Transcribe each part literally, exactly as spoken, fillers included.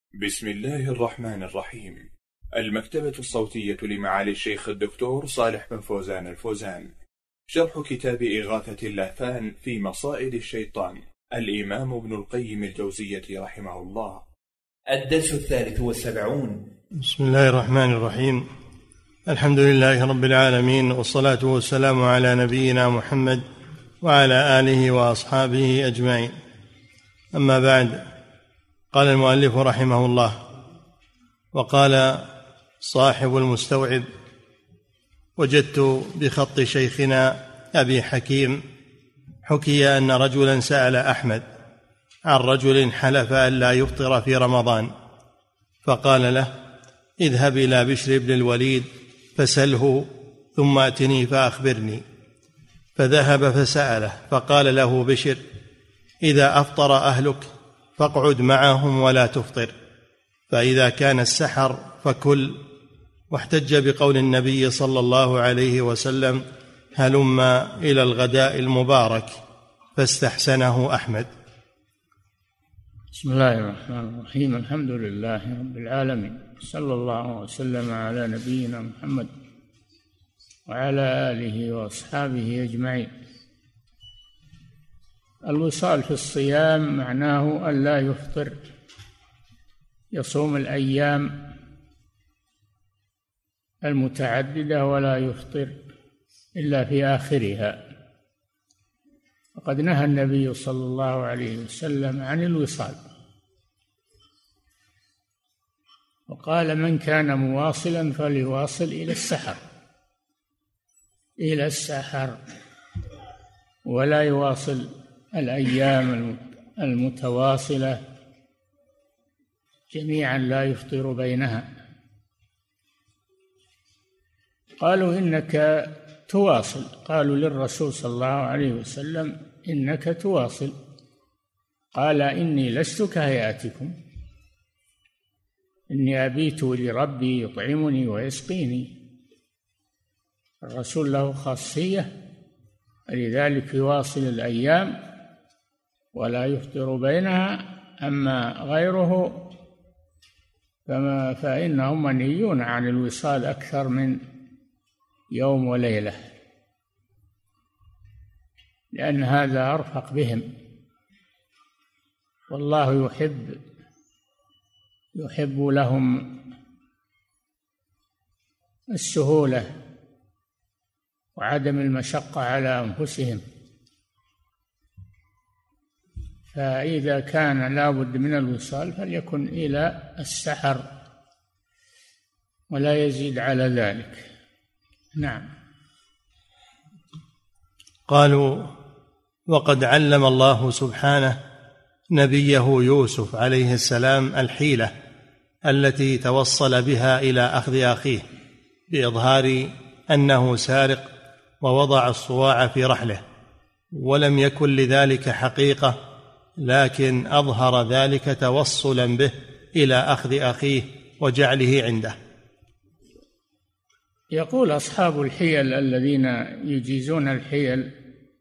بسم الله الرحمن الرحيم. المكتبة الصوتية لمعالي الشيخ الدكتور صالح بن فوزان الفوزان، شرح كتاب إغاثة اللهفان في مصائد الشيطان، الإمام ابن القيم الجوزية رحمه الله. الدرس الثالث والسبعون. بسم الله الرحمن الرحيم. الحمد لله رب العالمين، والصلاة والسلام على نبينا محمد وعلى آله وأصحابه أجمعين. أما بعد، قال المؤلف رحمه الله: وقال صاحب المستوعب: وجدت بخط شيخنا أبي حكيم حكي أن رجلا سأل أحمد عن رجل حلف أن لا يفطر في رمضان، فقال له: اذهب إلى بشر بن الوليد فسله ثم أتني فأخبرني. فذهب فسأله، فقال له بشر: إذا أفطر أهلك فاقعد معهم ولا تفطر، فإذا كان السحر فكل. واحتج بقول النبي صلى الله عليه وسلم: هلم إلى الغداء المبارك، فاستحسنه أحمد. بسم الله الرحمن الرحيم. الحمد لله رب العالمين، صلى الله وسلم على نبينا محمد وعلى آله وأصحابه أجمعين. الوصال في الصيام معناه أن لا يفطر، يصوم الأيام المتعددة ولا يفطر إلا في آخرها. وقد نهى النبي صلى الله عليه وسلم عن الوصال، وقال: من كان مواصلا فليواصل إلى السحر إلى السحر ولا يواصل الأيام المتواصلة جميعا، لا يفطر بينها. قالوا: إنك تواصل. قالوا للرسول صلى الله عليه وسلم: إنك تواصل. قال: إني لست كهيئتكم، إني أبيت لربي يطعمني ويسقيني. الرسول له خاصية، لذلك يواصل الأيام ولا يفطر بينها. أما غيره فما فإنهم منهيون عن الوصال أكثر من يوم وليلة، لأن هذا أرفق بهم، والله يحب يحب لهم السهولة وعدم المشقة على أنفسهم. فإذا كان لابد من الوصال فليكن إلى السحر ولا يزيد على ذلك. نعم. قالوا: وقد علم الله سبحانه نبيه يوسف عليه السلام الحيلة التي توصل بها إلى أخذ أخيه بإظهار أنه سارق، ووضع الصواع في رحله، ولم يكن لذلك حقيقة، لكن أظهر ذلك توصلا به إلى أخذ أخيه وجعله عنده. يقول أصحاب الحيل الذين يجيزون الحيل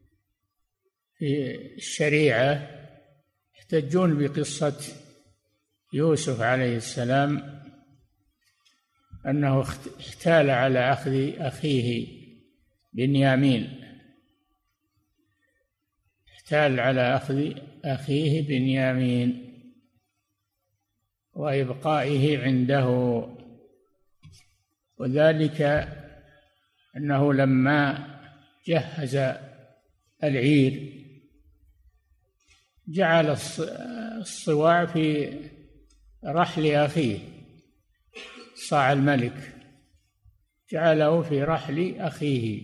في الشريعة، يحتجون بقصة يوسف عليه السلام أنه احتال على أخذ أخيه بنيامين، احتال على أخذ أخيه بنيامين وإبقائه عنده، وذلك أنه لما جهز العير جعل الصواع في رحل أخيه، صاع الملك جعله في رحل أخيه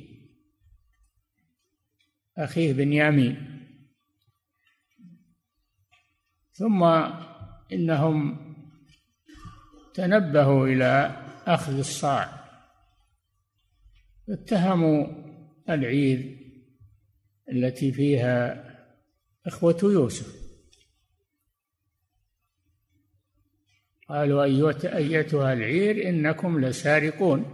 أخيه بنيامين. ثم إنهم تنبهوا إلى أخذ الصاع، اتهموا العير التي فيها إخوة يوسف، قالوا: أيتها العير إنكم لسارقون.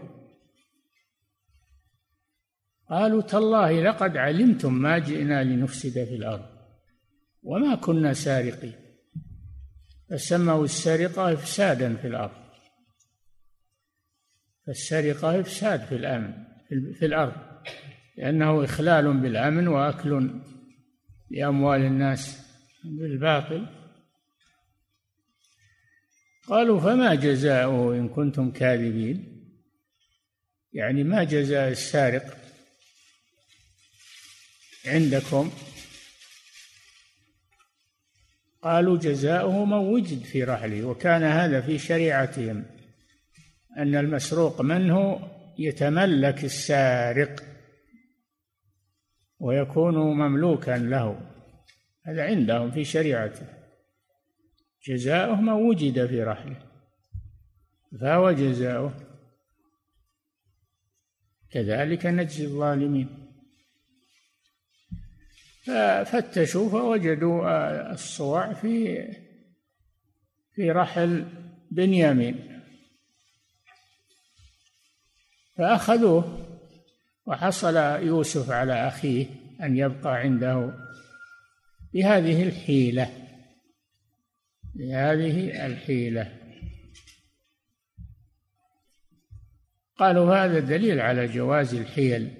قالوا: تالله لقد علمتم ما جئنا لنفسد في الأرض وما كنا سارقين. فسموا السرقة إفسادا في الأرض، فالسرقة إفساد في الأمن في الأرض، لأنه إخلال بالأمن وأكل لأموال الناس بالباطل. قالوا فما جزاؤه إن كنتم كاذبين؟ يعني ما جزاء السارق عندكم؟ قالوا جزاؤه من وجد في رحله، وكان هذا في شريعتهم أن المسروق منه يتملك السارق ويكون مملوكا له، هذا عندهم في شريعته، جزاؤه من وجد في رحله فهو جزاؤه، كذلك نجزي الظالمين. ففتشوا فوجدوا الصواع في في رحل بنيامين فأخذوه، وحصل يوسف على أخيه أن يبقى عنده بهذه الحيلة بهذه الحيلة قالوا هذا دليل على جواز الحيل.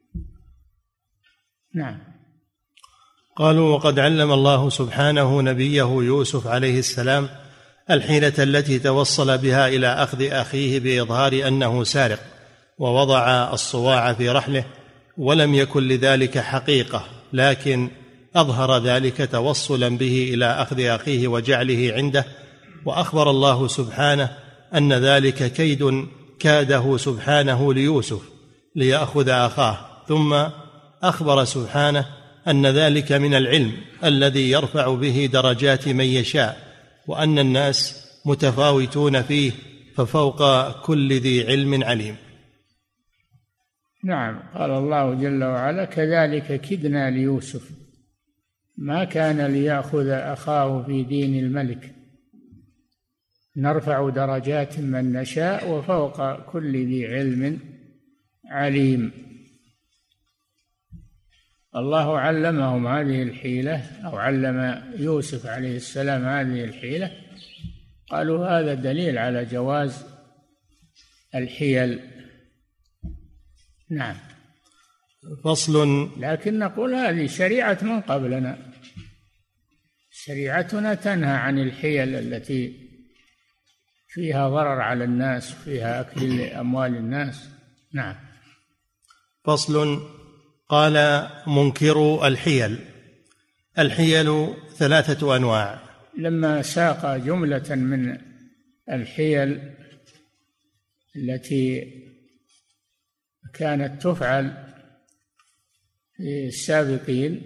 نعم. قالوا وقد علم الله سبحانه نبيه يوسف عليه السلام الحيلة التي توصل بها إلى أخذ أخيه بإظهار أنه سارق، ووضع الصواع في رحله، ولم يكن لذلك حقيقة، لكن أظهر ذلك توصلا به إلى أخذ أخيه وجعله عنده. وأخبر الله سبحانه أن ذلك كيد كاده سبحانه ليوسف ليأخذ أخاه، ثم أخبر سبحانه أن ذلك من العلم الذي يرفع به درجات من يشاء، وأن الناس متفاوتون فيه، ففوق كل ذي علم عليم. نعم. قال الله جل وعلا كذلك كدنا ليوسف ما كان ليأخذ أخاه في دين الملك نرفع درجات من نشاء وفوق كل ذي علم عليم. الله علمهم هذه الحيلة، أو علم يوسف عليه السلام هذه الحيلة، قالوا هذا دليل على جواز الحيل. نعم. فصل. لكن نقول هذه شريعة من قبلنا، شريعتنا تنهى عن الحيل التي فيها ضرر على الناس وفيها أكل أموال الناس. نعم. فصل. قال منكر الحيل. الحيل ثلاثة أنواع. لما ساق جملة من الحيل التي كانت تفعل في السابقين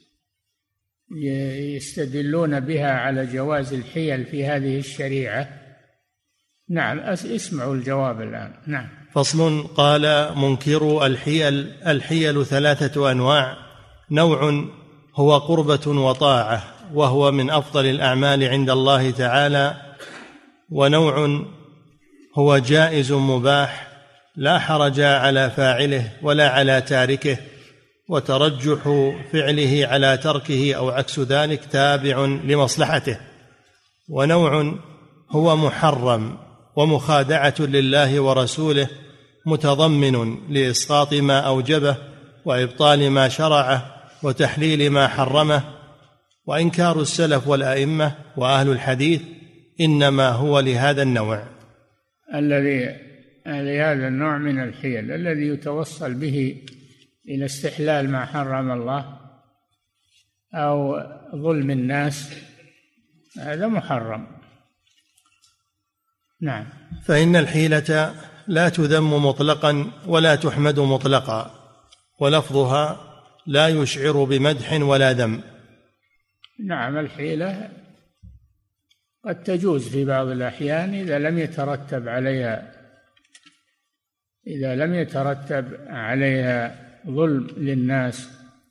يستدلون بها على جواز الحيل في هذه الشريعة. نعم. اسمعوا الجواب الآن. نعم. فصل. قال منكر الحيل. الحيل ثلاثة أنواع. نوع هو قربة وطاعة وهو من أفضل الأعمال عند الله تعالى، ونوع هو جائز مباح لا حرج على فاعله ولا على تاركه، وترجح فعله على تركه أو عكس ذلك تابع لمصلحته. ونوع هو محرم ومخادعة لله ورسوله، متضمن لإسقاط ما أوجبه وإبطال ما شرعه وتحليل ما حرمه. وإنكار السلف والأئمة وأهل الحديث إنما هو لهذا النوع الذي لهذا النوع من الحيل الذي يتوصل به إلى استحلال ما حرم الله أو ظلم الناس، هذا محرم. نعم. فإن الحيلة لا تذم مطلقا ولا تحمد مطلقا، ولفظها لا يشعر بمدح ولا ذم. نعم. الحيلة قد تجوز في بعض الأحيان إذا لم يترتب عليها إذا لم يترتب عليها ظلم للناس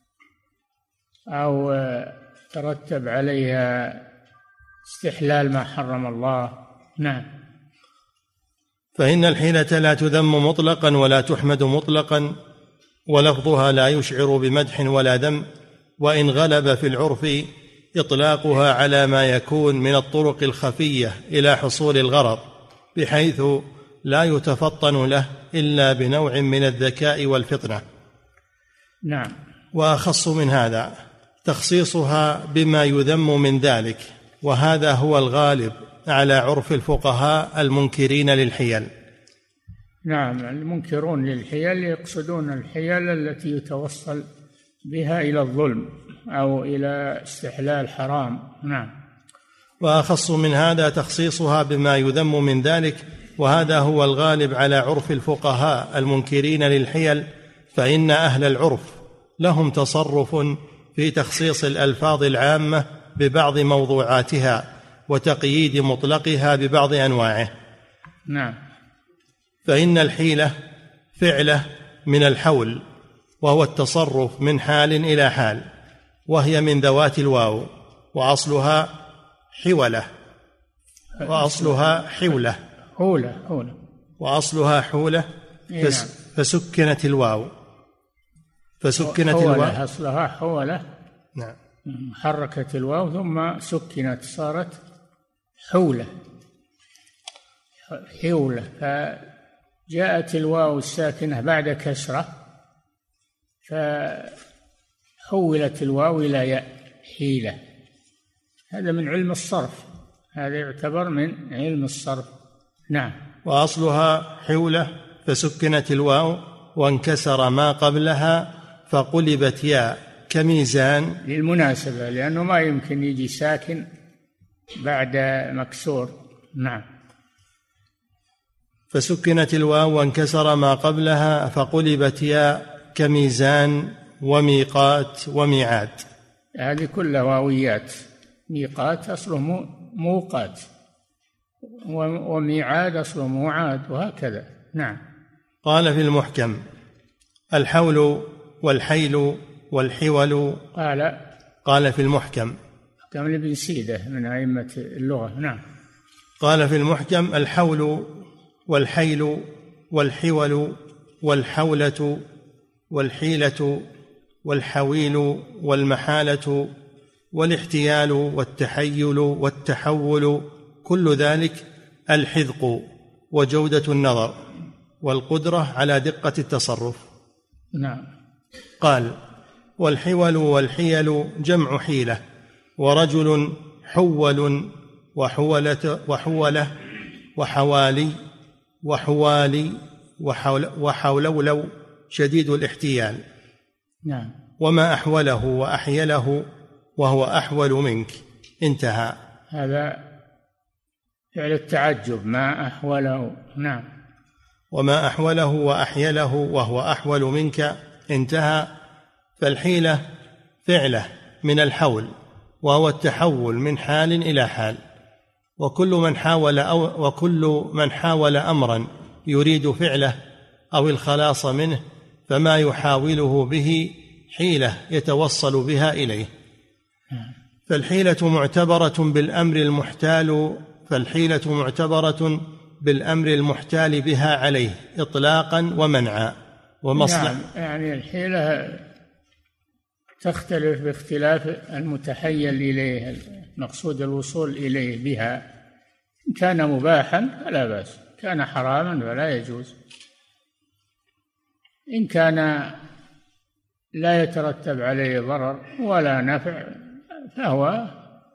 أو ترتب عليها استحلال ما حرم الله. نعم. فإن الحيلة لا تذم مطلقا ولا تحمد مطلقا، ولفظها لا يشعر بمدح ولا ذم، وإن غلب في العرف إطلاقها على ما يكون من الطرق الخفية إلى حصول الغرض، بحيث لا يتفطن له إلا بنوع من الذكاء والفطنة. نعم. وأخص من هذا تخصيصها بما يذم من ذلك، وهذا هو الغالب على عرف الفقهاء المنكرين للحيل. نعم، المنكرون للحيل يقصدون الحيل التي يتوصل بها إلى الظلم أو إلى استحلال حرام. نعم. وأخص من هذا تخصيصها بما يذم من ذلك، وهذا هو الغالب على عرف الفقهاء المنكرين للحيل، فإن أهل العرف لهم تصرف في تخصيص الألفاظ العامة ببعض موضوعاتها وتقييد مطلقها ببعض أنواعه. نعم. فإن الحيلة فعلة من الحول، وهو التصرف من حال إلى حال، وهي من ذوات الواو، وأصلها حولة وأصلها حولة حولة حولة وأصلها حولة فس فسكنت الواو فسكنت الواو أصلها حولة. نعم. حركت الواو ثم سكنت صارت حولة حولة، فجاءت الواو الساكنة بعد كسرة فحولت الواو إلى ياء حيلة. هذا من علم الصرف، هذا يعتبر من علم الصرف. نعم. وأصلها حولة فسكنت الواو وانكسر ما قبلها فقلبت ياء كميزان، للمناسبة، لأنه ما يمكن يجي ساكن بعد مكسور. نعم. فسكنت الواو وانكسر ما قبلها فقلبت ياء كميزان وميقات وميعاد. هذه كلها واويات. ميقات أصله موقات، وميعاد أصله موعاد، وهكذا. نعم. قال في المحكم: الحول والحيل والحول. قال قال في المحكم كم ابن سيدة من أئمة اللغة. نعم. قال في المحكم: الحول والحيل والحول والحولة والحيلة والحويل والمحالة والاحتيال والتحيل والتحول، كل ذلك الحذق وجودة النظر والقدرة على دقة التصرف. نعم. قال: والحول والحيل جمع حيلة، ورجل حول وحولة وحولة وحوالي وحوالي وحول وحولولو شديد الاحتيال. نعم. وما أحوله وأحيله وهو أحول منك. انتهى. هذا فعل التعجب، ما أحوله. نعم. وما أحوله وأحيله وهو أحول منك. انتهى. فالحيلة فعلة من الحول، وهو التحول من حال إلى حال، وكل من حاول أو وكل من حاول أمرا يريد فعله أو الخلاص منه فما يحاوله به حيلة يتوصل بها إليه. فالحيلة معتبرة بالأمر المحتال فالحيلة معتبرة بالأمر المحتال بها عليه إطلاقا ومنعا ومصلحة. نعم. يعني الحيلة تختلف باختلاف المتحيل إليه، المقصود الوصول إليه بها. إن كان مباحا فلا بأس، كان حراما فلا يجوز. إن كان لا يترتب عليه ضرر ولا نفع فهو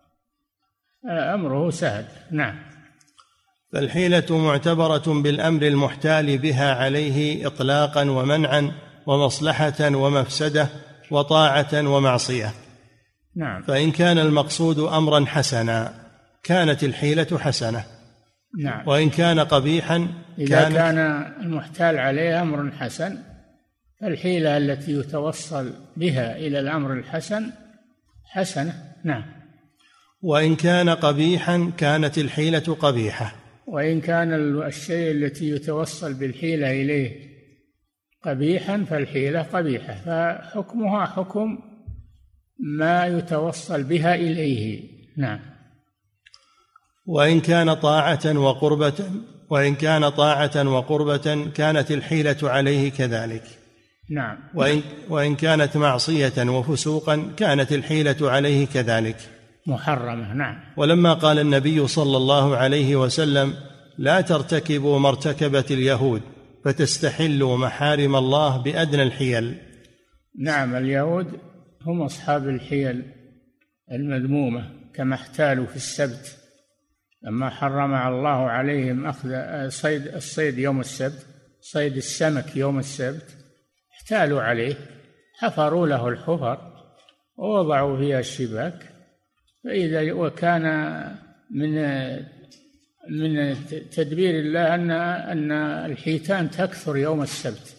أمره سهل. نعم. فالحيلة معتبرة بالأمر المحتال بها عليه إطلاقا ومنعا ومصلحة ومفسدة وطاعة ومعصية. نعم. فإن كان المقصود أمرا حسنا كانت الحيلة حسنة. نعم. وإن كان قبيحا إذا كان المحتال عليه أمر حسن فالحيلة التي يتوصل بها إلى الأمر الحسن حسنة. نعم. وإن كان قبيحا كانت الحيلة قبيحة. وإن كان الشيء التي يتوصل بالحيلة إليه قبيحا فالحيلة قبيحة، فحكمها حكم ما يتوصل بها إليه. نعم. وإن كان طاعة وقربة وإن كان طاعة وقربة كانت الحيلة عليه كذلك. نعم. وإن, وإن كانت معصية وفسوقا كانت الحيلة عليه كذلك. محرمة. نعم. ولما قال النبي صلى الله عليه وسلم لا ترتكبوا ما ارتكبت اليهود فتستحلوا محارم الله بأدنى الحيل. نعم، اليهود هم أصحاب الحيل المذمومة، كما احتالوا في السبت لما حرم الله عليهم أخذ صيد الصيد يوم السبت، صيد السمك يوم السبت، احتالوا عليه، حفروا له الحفر ووضعوا فيها الشباك، فإذا وكان من من تدبير الله أن أن الحيتان تكثر يوم السبت،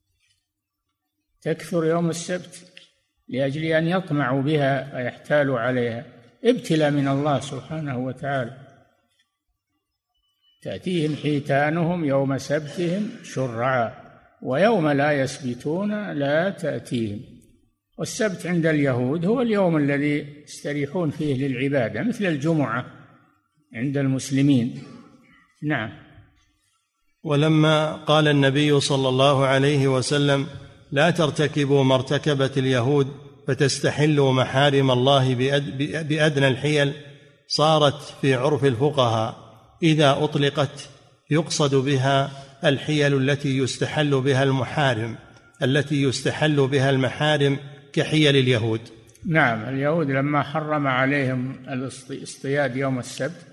تكثر يوم السبت لأجل أن يطمعوا بها ويحتالوا عليها، ابتلاء من الله سبحانه وتعالى. تأتيهم حيتانهم يوم سبتهم شرعا ويوم لا يسبتون لا تأتيهم. والسبت عند اليهود هو اليوم الذي يستريحون فيه للعبادة، مثل الجمعة عند المسلمين. نعم. ولما قال النبي صلى الله عليه وسلم لا ترتكبوا ما ارتكبت اليهود فتستحلوا محارم الله بأدنى الحيل، صارت في عرف الفقهاء إذا أطلقت يقصد بها الحيل التي يستحل بها المحارم، التي يستحل بها المحارم كحيل اليهود. نعم، اليهود لما حرم عليهم الاصطياد يوم السبت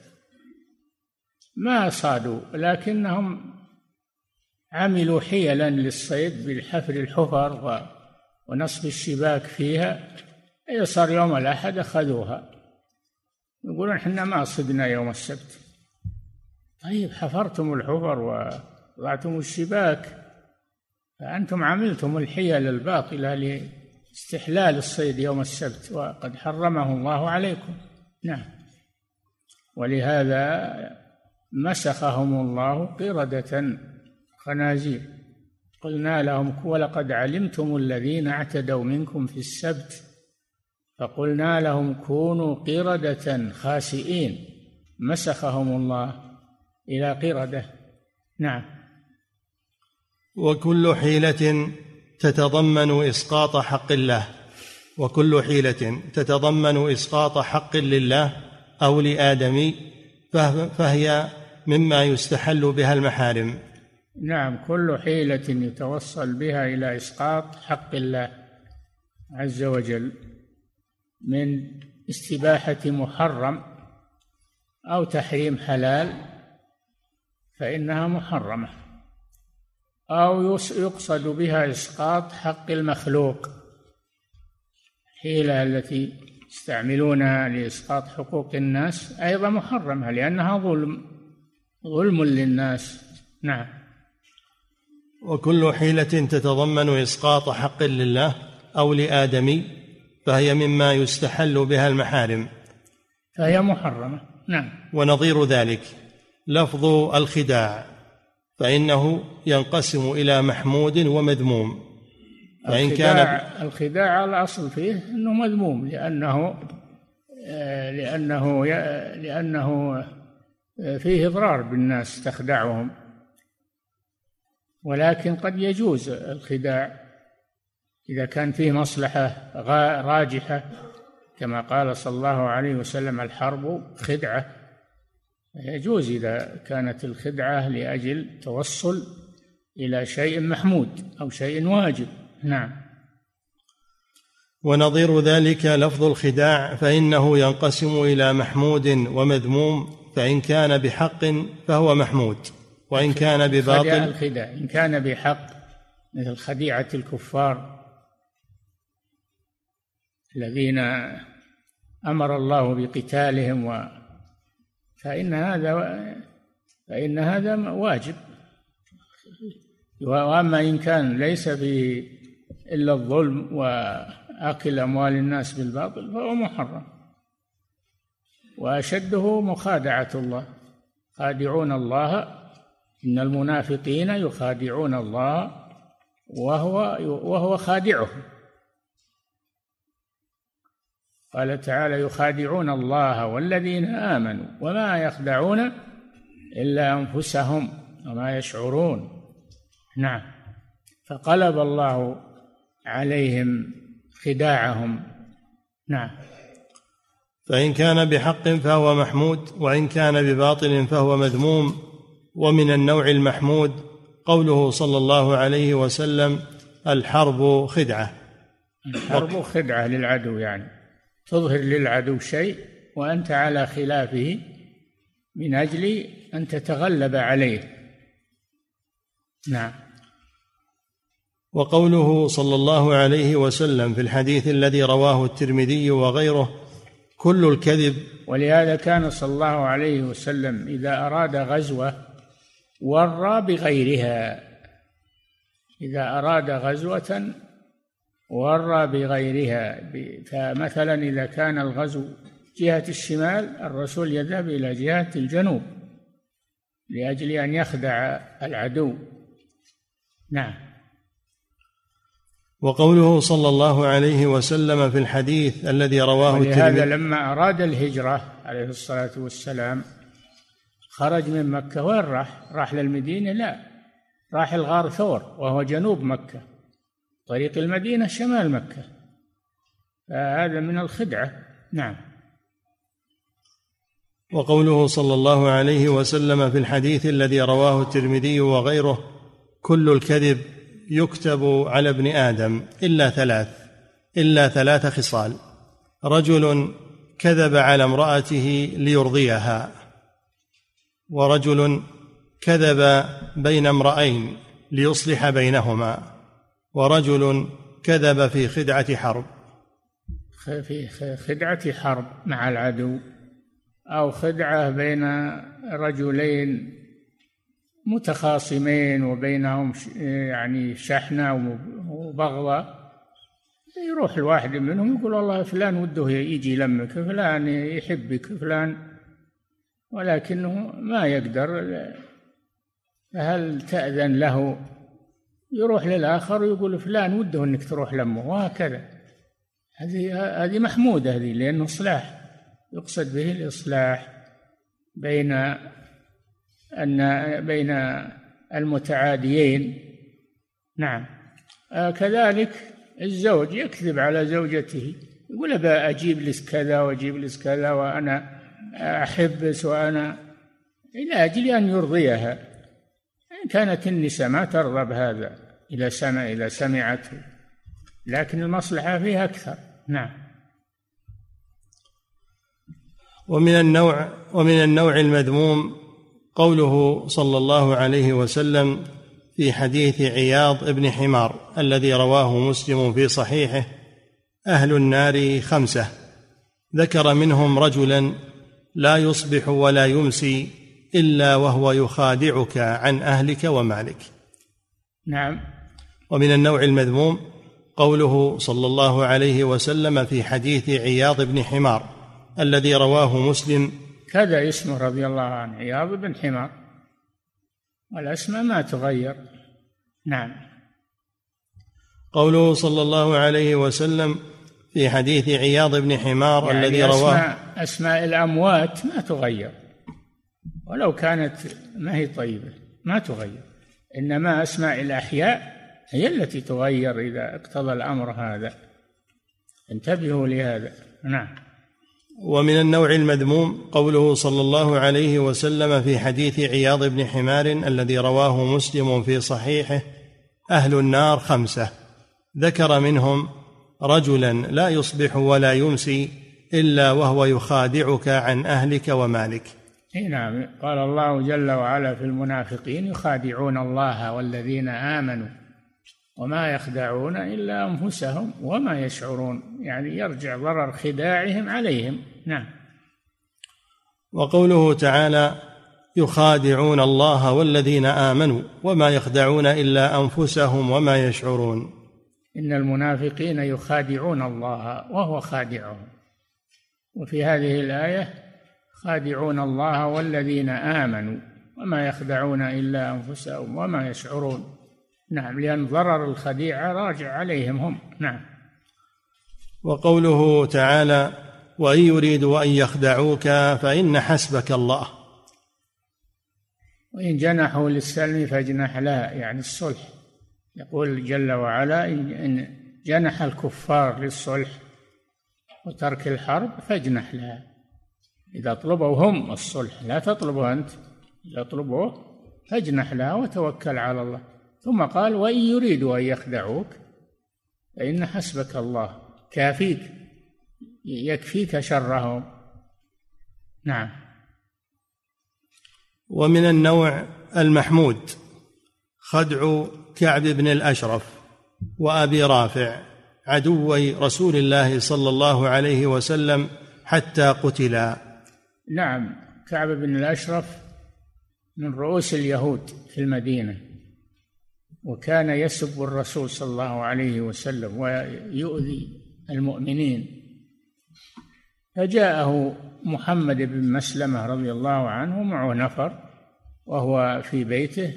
ما صادوا، لكنهم عملوا حيلا للصيد بالحفر الحفر ونصب الشباك فيها، صار يوم الأحد أخذوها، يقولون احنا ما صدنا يوم السبت. طيب حفرتم الحفر ووضعتم الشباك، فأنتم عملتم الحيل الباطلة لاستحلال الصيد يوم السبت وقد حرمه الله عليكم. نعم. ولهذا مسخهم الله قردة خنازير، قلنا لهم ولقد علمتم الذين اعتدوا منكم في السبت فقلنا لهم كونوا قردة خاسئين، مسخهم الله إلى قردة. نعم. وكل حيلة تتضمن إسقاط حق الله، وكل حيلة تتضمن إسقاط حق لله أو لآدمي فهي مما يستحل بها المحارم. نعم، كل حيلة يتوصل بها إلى إسقاط حق الله عز وجل من استباحة محرم أو تحريم حلال فإنها محرمة، أو يقصد بها إسقاط حق المخلوق، الحيلة التي يستعملونها لإسقاط حقوق الناس أيضا محرمة لأنها ظلم ظلم للناس. نعم. وكل حيلة تتضمن إسقاط حق لله أو لآدمي فهي مما يستحل بها المحارم، فهي محرمة. نعم. ونظير ذلك لفظ الخداع، فإنه ينقسم إلى محمود ومذموم. فإن كان الخداع الأصل فيه أنه مذموم لأنه لأنه لأنه فيه إضرار بالناس تخدعهم، ولكن قد يجوز الخداع إذا كان فيه مصلحة راجحة، كما قال صلى الله عليه وسلم الحرب خدعة، يجوز إذا كانت الخدعة لأجل توصل إلى شيء محمود أو شيء واجب. نعم. ونظير ذلك لفظ الخداع، فإنه ينقسم إلى محمود ومذموم، فإن كان بحق فهو محمود، وإن كان بباطل الخداع إن كان بحق مثل خديعة الكفار الذين أمر الله بقتالهم و فإن هذا فإن هذا واجب. وأما إن كان ليس فيه إلا الظلم وأكل أموال الناس بالباطل فهو محرم. وأشده مخادعة الله، خادعون الله، إن المنافقين يخادعون الله وهو وهو خادعهم. قال تعالى يخادعون الله والذين آمنوا وما يخدعون إلا أنفسهم وما يشعرون. نعم. فقلب الله عليهم خداعهم. نعم. فإن كان بحق فهو محمود، وإن كان بباطل فهو مذموم. ومن النوع المحمود قوله صلى الله عليه وسلم: الحرب خدعة. الحرب خدعة للعدو، يعني تظهر للعدو شيء وأنت على خلافه من أجل أن تتغلب عليه. نعم. وقوله صلى الله عليه وسلم في الحديث الذي رواه الترمذي وغيره: كل الكذب. ولهذا كان صلى الله عليه وسلم إذا أراد غزوة ورى بغيرها، إذا أراد غزوة ورى بغيرها. فمثلا إذا كان الغزو جهة الشمال، الرسول يذهب إلى جهة الجنوب لأجل أن يخدع العدو. نعم. وقوله صلى الله عليه وسلم في الحديث الذي رواه الترمذي: ولهذا لما أراد الهجرة عليه الصلاة والسلام خرج من مكة، وين راح؟ راح للمدينة؟ لا، راح الغار ثور وهو جنوب مكة، طريق المدينة شمال مكة، فهذا من الخدعة. نعم. وقوله صلى الله عليه وسلم في الحديث الذي رواه الترمذي وغيره: كل الكذب يكتب على ابن آدم إلا ثلاث إلا ثلاث خصال: رجل كذب على امرأته ليرضيها، ورجل كذب بين امرأين ليصلح بينهما، ورجل كذب في خدعة حرب. في خدعة حرب مع العدو، أو خدعة بين رجلين متخاصمين وبينهم يعني شحنة وبغضة، يروح الواحد منهم يقول: والله فلان وده يجي يلمك، فلان يحبك، فلان، ولكنه ما يقدر، فهل تأذن له؟ يروح للآخر ويقول: فلان وده أنك تروح لمه، وهكذا. هذه هذه محمودة، هذه لأنه إصلاح، يقصد به الإصلاح بين أن بين المتعاديين. نعم. آه كذلك الزوج يكذب على زوجته، يقول: أبا أجيب لك كذا وأجيب لك كذا وأنا أحبس وأنا، إلى أجل أن يرضيها. إن كانت النساء ما ترضى بهذا إذا سمع إذا سمعته، لكن المصلحة فيها أكثر. نعم. ومن النوع ومن النوع المذموم قوله صلى الله عليه وسلم في حديث عياض بن حمار الذي رواه مسلم في صحيحه: أهل النار خمسة، ذكر منهم رجلا لا يصبح ولا يمسي إلا وهو يخادعك عن أهلك ومالك. نعم. ومن النوع المذموم قوله صلى الله عليه وسلم في حديث عياض بن حمار الذي رواه مسلم: كذا اسمه رضي الله عنه، عياض بن حمار، والأسماء ما تغير. نعم. قوله صلى الله عليه وسلم في حديث عياض بن حمار يعني الذي رواه: أسماء, أسماء الأموات ما تغير، ولو كانت ما هي طيبة ما تغير، إنما أسماء الأحياء هي التي تغير إذا اقتضى الأمر هذا، انتبهوا لهذا. نعم. ومن النوع المذموم قوله صلى الله عليه وسلم في حديث عياض بن حمار الذي رواه مسلم في صحيحه: أهل النار خمسة، ذكر منهم رجلا لا يصبح ولا يمسي إلا وهو يخادعك عن أهلك ومالك. نعم. قال الله جل وعلا في المنافقين: يخادعون الله والذين آمنوا وما يخدعون إلا أنفسهم وما يشعرون، يعني يرجع ضرر خداعهم عليهم. نعم. وقوله تعالى: يخادعون الله والذين آمنوا وما يخدعون إلا أنفسهم وما يشعرون. إن المنافقين يخادعون الله وهو خادعهم، وفي هذه الآية: خادعون الله والذين آمنوا وما يخدعون إلا أنفسهم وما يشعرون. نعم، لأن ضرر الخديعة راجع عليهم هم. نعم. وقوله تعالى: وإن يريدوا أن يخدعوك فإن حسبك الله. وإن جنحوا للسلم فاجنح لها، يعني الصلح. يقول جل وعلا: إن جنح الكفار للصلح وترك الحرب فاجنح لها. إذا طلبوا هم الصلح لا تطلبه أنت، إذا طلبوه فاجنح لها وتوكل على الله. ثم قال وإن يريدوا أن يخدعوك فإن حسبك الله، كافيك يكفيك شرهم. نعم. ومن النوع المحمود خدع كعب بن الأشرف وأبي رافع عدوي رسول الله صلى الله عليه وسلم حتى قتلا. نعم، كعب بن الأشرف من رؤوس اليهود في المدينة، وكان يسب الرسول صلى الله عليه وسلم ويؤذي المؤمنين، فجاءه محمد بن مسلمة رضي الله عنه معه نفر وهو في بيته،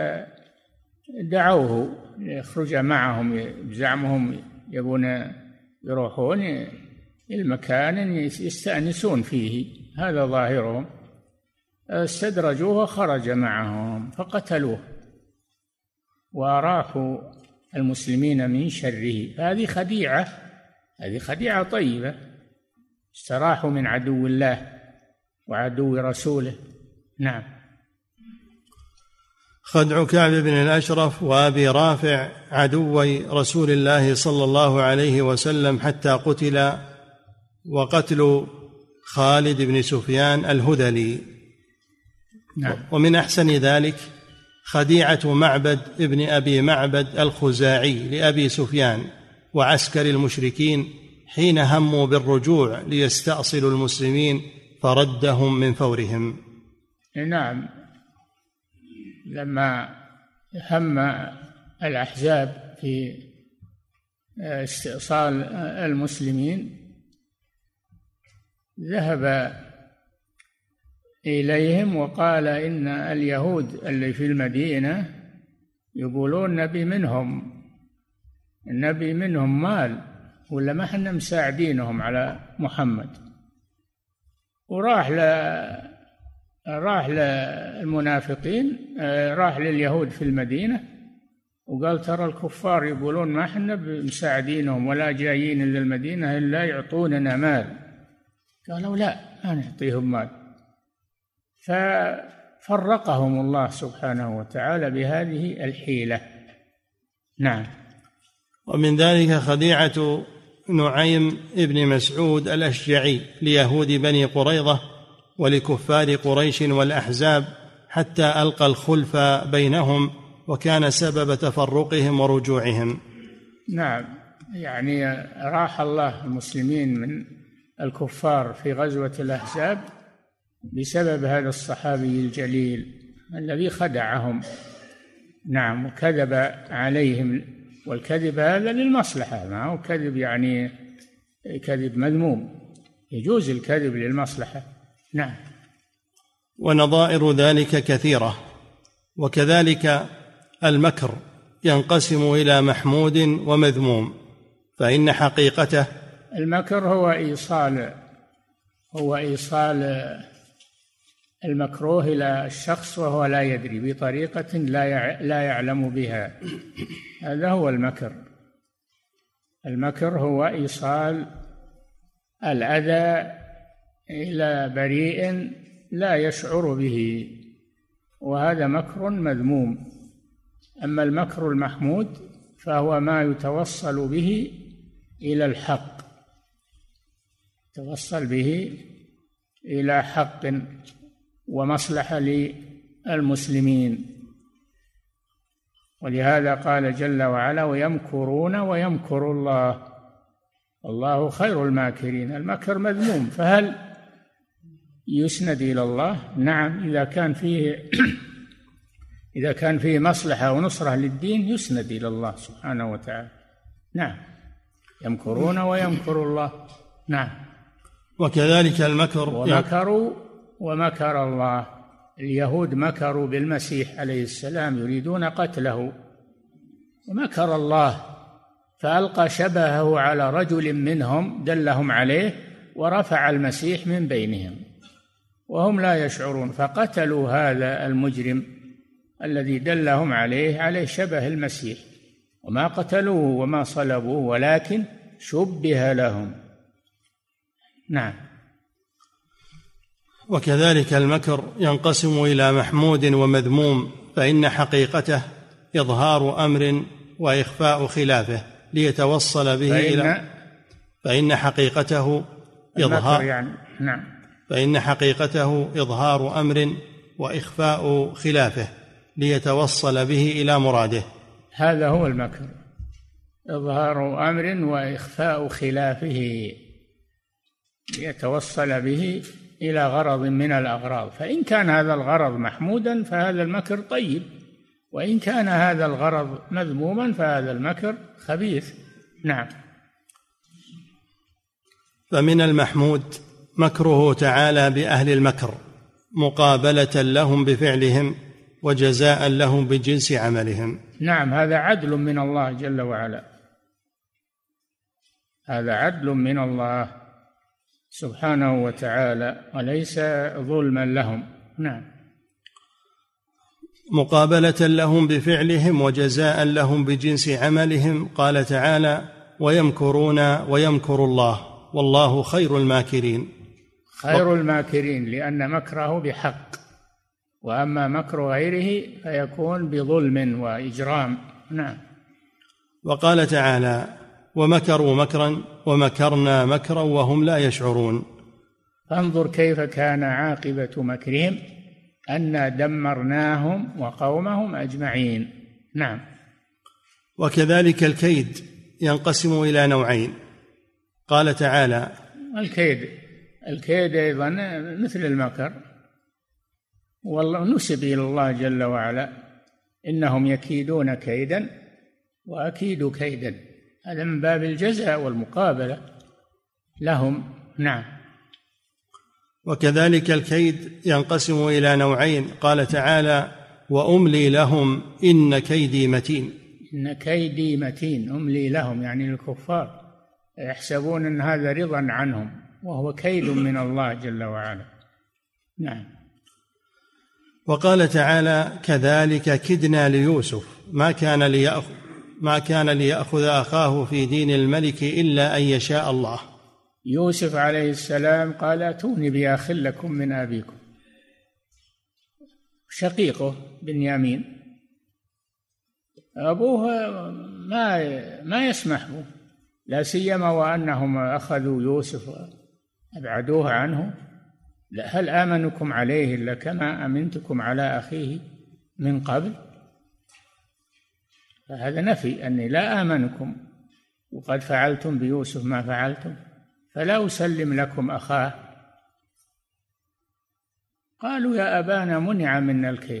فدعوه يخرج معهم بزعمهم يبون يروحون المكان يستأنسون فيه، هذا ظاهرهم. استدرجوه وخرج معهم فقتلوه وأراحوا المسلمين من شره. هذه خديعة، هذه خديعة طيبة، استراحوا من عدو الله وعدو رسوله. نعم. خدع كعب بن الأشرف وأبي رافع عدوي رسول الله صلى الله عليه وسلم حتى قتل، وقتل خالد بن سفيان الهذلي. نعم. ومن أحسن ذلك خديعة معبد ابن أبي معبد الخزاعي لأبي سفيان وعسكر المشركين حين هموا بالرجوع ليستأصلوا المسلمين فردهم من فورهم. نعم، لما هم الأحزاب في استئصال المسلمين ذهب إليهم وقال إن اليهود اللي في المدينة يقولون نبي منهم النبي منهم مال، ولا ما احنا مساعدينهم على محمد. وراح ل راح للمنافقين، راح لليهود في المدينة وقال ترى الكفار يقولون ما احنا مساعدينهم ولا جايين إلى المدينة إلا يعطوننا مال. قالوا لا، ما نعطيهم مال. ففرقهم الله سبحانه وتعالى بهذه الحيلة. نعم. ومن ذلك خديعة نعيم ابن مسعود الأشجعي ليهود بني قريظة ولكفار قريش والأحزاب حتى ألقى الخلف بينهم وكان سبب تفرقهم ورجوعهم. نعم، يعني راح الله المسلمين من الكفار في غزوة الأحزاب بسبب هذا الصحابي الجليل الذي خدعهم. نعم، وكذب عليهم، والكذب هذا للمصلحة، ما هو كذب يعني كذب مذموم، يجوز الكذب للمصلحة. نعم. ونظائر ذلك كثيرة. وكذلك المكر ينقسم إلى محمود ومذموم، فإن حقيقته المكر هو إيصال هو إيصال المكروه إلى الشخص وهو لا يدري بطريقة لا لا يعلم بها، هذا هو المكر. المكر هو إيصال الأذى إلى بريء لا يشعر به، وهذا مكر مذموم. أما المكر المحمود فهو ما يتوصل به إلى الحق، يتوصل به إلى حق ومصلحة للمسلمين. ولهذا قال جل وعلا ويمكرون ويمكر الله والله خير الماكرين. المكر مذموم، فهل يسند إلى الله؟ نعم، إذا كان فيه إذا كان فيه مصلحة ونصرة للدين يسند إلى الله سبحانه وتعالى. نعم، يمكرون ويمكر الله. نعم. وكذلك المكر ومكروا ومكر الله. اليهود مكروا بالمسيح عليه السلام يريدون قتله، ومكر الله فألقى شبهه على رجل منهم دلهم عليه ورفع المسيح من بينهم وهم لا يشعرون، فقتلوا هذا المجرم الذي دلهم عليه عليه شبه المسيح، وما قتلوه وما صلبوه ولكن شبه لهم. نعم. وكذلك المكر ينقسم إلى محمود ومذموم، فإن حقيقته إظهار أمر وإخفاء خلافه ليتوصل به فإن إلى فإن حقيقته إظهار يعني نعم فإن حقيقته إظهار أمر وإخفاء خلافه ليتوصل به إلى مراده. هذا هو المكر، إظهار أمر وإخفاء خلافه ليتوصل به إلى غرض من الأغراض. فإن كان هذا الغرض محمودا فهذا المكر طيب، وإن كان هذا الغرض مذموما فهذا المكر خبيث. نعم. فمن المحمود مكره تعالى بأهل المكر مقابلة لهم بفعلهم وجزاء لهم بجنس عملهم. نعم، هذا عدل من الله جل وعلا، هذا عدل من الله سبحانه وتعالى وليس ظلما لهم. نعم. مقابلة لهم بفعلهم وجزاء لهم بجنس عملهم. قال تعالى: ويمكرون ويمكر الله والله خير الماكرين. خير الماكرين لأن مكره بحق، وأما مكر غيره فيكون بظلم وإجرام. نعم. وقال تعالى: ومكروا مكرا ومكرنا مكرا وهم لا يشعرون. فانظر كيف كان عاقبة مكرهم أنا دمرناهم وقومهم أجمعين. نعم. وكذلك الكيد ينقسم إلى نوعين. قال تعالى: الكيد الكيد أيضا مثل المكر، والله نسب إلى الله جل وعلا: إنهم يكيدون كيدا وأكيد كيدا. هذا من باب الجزاء والمقابلة لهم. نعم. وكذلك الكيد ينقسم إلى نوعين. قال تعالى: وأملي لهم إن كيدي متين. إن كيدي متين، أملي لهم يعني الكفار يحسبون أن هذا رضا عنهم وهو كيد من الله جل وعلا. نعم. وقال تعالى: كذلك كدنا ليوسف ما كان ليأخذ ما كان ليأخذ أخاه في دين الملك إلا أن يشاء الله. يوسف عليه السلام قال: ائتوني بأخ لكم من أبيكم. شقيقه بنيامين أبوه ما ما يسمح به، لا سيما وأنهم أخذوا يوسف وأبعدوه عنه. هل آمنكم عليه إلا كما أمنتكم على أخيه من قبل؟ فهذا نفي أني لا آمنكم وقد فعلتم بيوسف ما فعلتم، فلا أسلم لكم أخاه. قالوا: يا أبانا منع منا الكيل،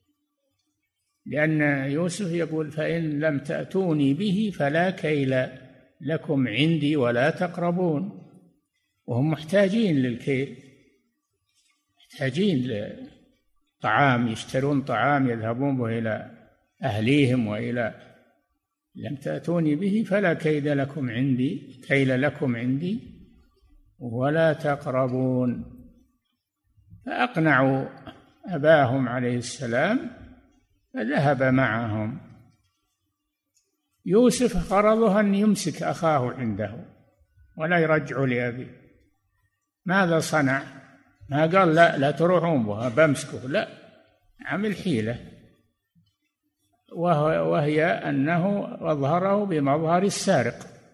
لأن يوسف يقول: فإن لم تأتوني به فلا كيل لكم عندي ولا تقربون. وهم محتاجين للكيل، محتاجين لطعام، يشترون طعام يذهبون به إلى أهليهم وإلى لم تأتوني به فلا كيد لكم عندي كيل لكم عندي ولا تقربون. فأقنعوا أباهم عليه السلام فذهب معهم. يوسف غرضه أن يمسك أخاه عنده ولا يرجع لأبيه. ماذا صنع؟ ما قال: لا لا تروحون بها بمسكه، لا، عمل حيلة، وهي أنه أظهره بمظهر السارق،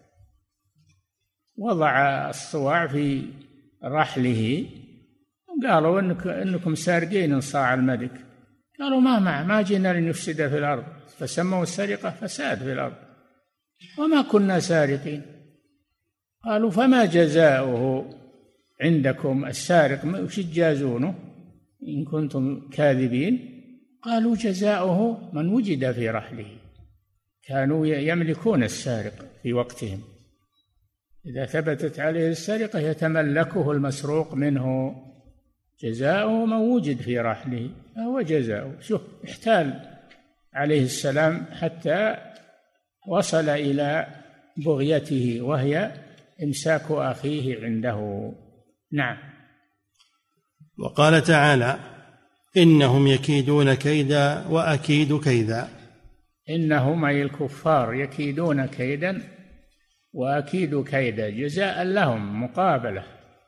وضع الصواع في رحله وقالوا: إنك إنكم سارقين إن صاع الملك. قالوا: ما مع ما جئنا لنفسد في الأرض، فسموا السرقة فساد في الأرض وما كنا سارقين. قالوا: فما جزاؤه عندكم السارق؟ وش تجازونه إن كنتم كاذبين؟ قالوا: جزاؤه من وجد في رحله. كانوا يملكون السارق في وقتهم، إذا ثبتت عليه السرقة يتملكه المسروق منه. جزاؤه من وجد في رحله فهو جزاؤه. شوف، احتال عليه السلام حتى وصل إلى بغيته وهي إمساك أخيه عنده. نعم. وقال تعالى: إنهم يكيدون كيدا وأكيد كيدا. إنهم أي الكفار يكيدون كيدا وأكيد كيدا، جزاء لهم، مقابلة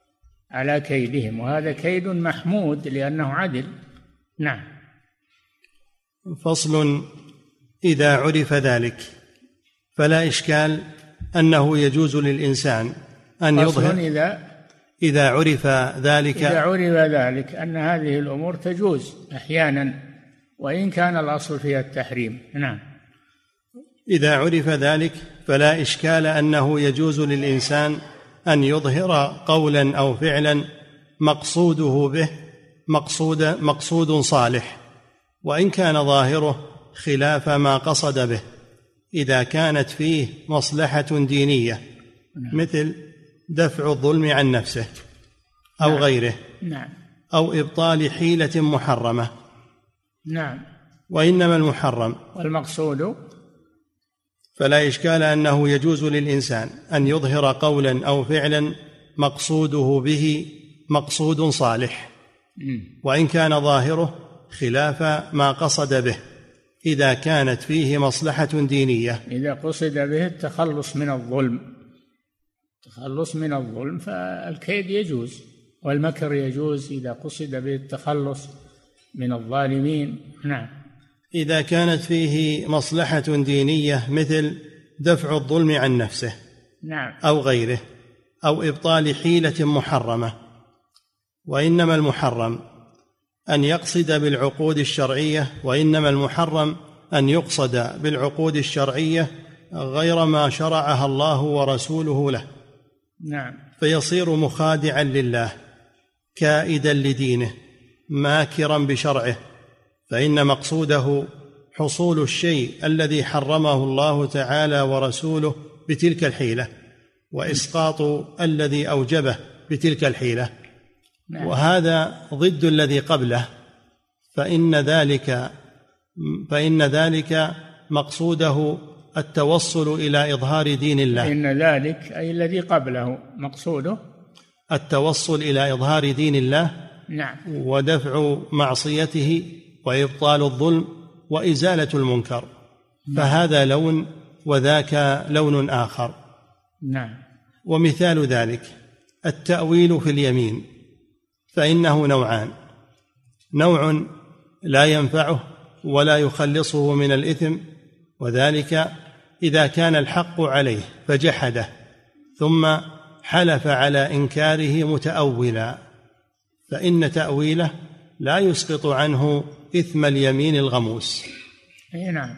على كيدهم، وهذا كيد محمود لأنه عدل. نعم. فصل: إذا عرف ذلك فلا إشكال أنه يجوز للإنسان أن يظهر إذا إذا عرف ذلك إذا عرف ذلك أن هذه الأمور تجوز أحيانا وإن كان الأصل فيها التحريم. نعم. إذا عرف ذلك فلا إشكال أنه يجوز للإنسان أن يظهر قولا أو فعلا مقصوده به مقصود مقصود صالح، وإن كان ظاهره خلاف ما قصد به، إذا كانت فيه مصلحة دينية مثل دفع الظلم عن نفسه أو نعم. غيره نعم. أو إبطال حيلة محرمة. نعم. وإنما المحرم والمقصود فلا إشكال أنه يجوز للإنسان أن يظهر قولا أو فعلا مقصوده به مقصود صالح، وإن كان ظاهره خلاف ما قصد به، إذا كانت فيه مصلحة دينية. إذا قصد به التخلص من الظلم التخلص من الظلم فالكيد يجوز، والمكر يجوز إذا قصد به التخلص من الظالمين. نعم. إذا كانت فيه مصلحة دينية مثل دفع الظلم عن نفسه نعم. أو غيره أو إبطال حيلة محرمة. وإنما المحرم أن يقصد بالعقود الشرعية وإنما المحرم أن يقصد بالعقود الشرعية غير ما شرعها الله ورسوله له. نعم. فيصير مخادعا لله كائدا لدينه ماكرا بشرعه، فإن مقصوده حصول الشيء الذي حرمه الله تعالى ورسوله بتلك الحيلة، وإسقاط الذي أوجبه بتلك الحيلة. نعم. وهذا ضد الذي قبله، فإن ذلك فإن ذلك مقصوده التوصل إلى إظهار دين الله. إن ذلك أي الذي قبله مقصوده التوصل إلى إظهار دين الله. نعم. ودفع معصيته وإبطال الظلم وإزالة المنكر. نعم. فهذا لون وذاك لون آخر. نعم. ومثال ذلك التأويل في اليمين، فإنه نوعان: نوع لا ينفعه ولا يخلصه من الإثم، وذلك إذا كان الحق عليه فجحده ثم حلف على إنكاره متأولا، فإن تأويله لا يسقط عنه إثم اليمين الغموس. نعم.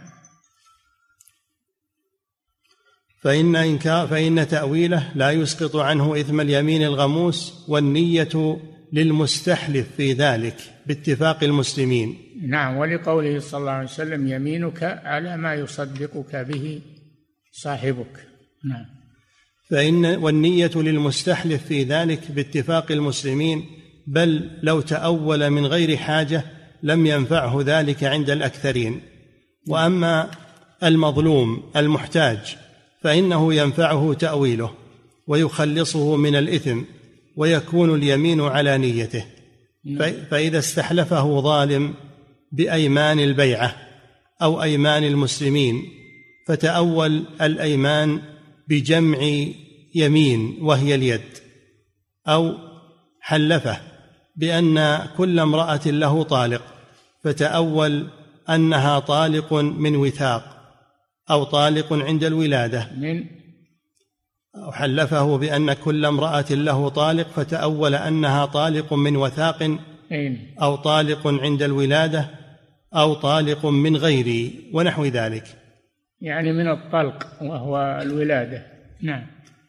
فإن إنكار فإن تأويله لا يسقط عنه إثم اليمين الغموس، والنية للمستحلف في ذلك باتفاق المسلمين. نعم. ولقوله صلى الله عليه وسلم: يمينك على ما يصدقك به صاحبك. نعم. فإن والنية للمستحلف في ذلك باتفاق المسلمين، بل لو تأول من غير حاجة لم ينفعه ذلك عند الأكثرين. وأما المظلوم المحتاج فإنه ينفعه تأويله ويخلصه من الإثم، ويكون اليمين على نيته. فإذا استحلفه ظالم بأيمان البيعة أو أيمان المسلمين، فتأول الأيمان بجمع يمين وهي اليد، أو حلفه بأن كل امرأة له طالق، فتأول أنها طالق من وثاق أو طالق عند الولادة، من أو حلفه بأن كل امرأة له طالق فتأول أنها طالق من وثاق أو طالق عند الولادة أو طالق من غيره ونحو ذلك، يعني من الطلق وهو الولادة. نعم.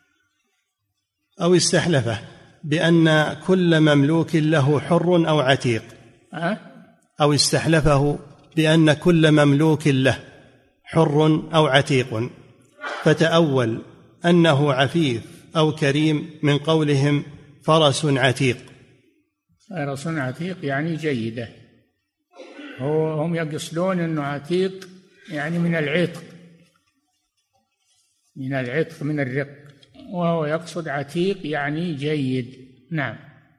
أو استحلفه بأن كل مملوك له حر أو عتيق، أه؟ أو استحلفه بأن كل مملوك له حر أو عتيق، فتأول أنه عفيف أو كريم من قولهم فرس عتيق. فرس عتيق يعني جيدة، هم يقصدون أنه عتيق يعني من العتق، من العتق من الرق، وهو يقصد عتيق يعني جيد. نعم.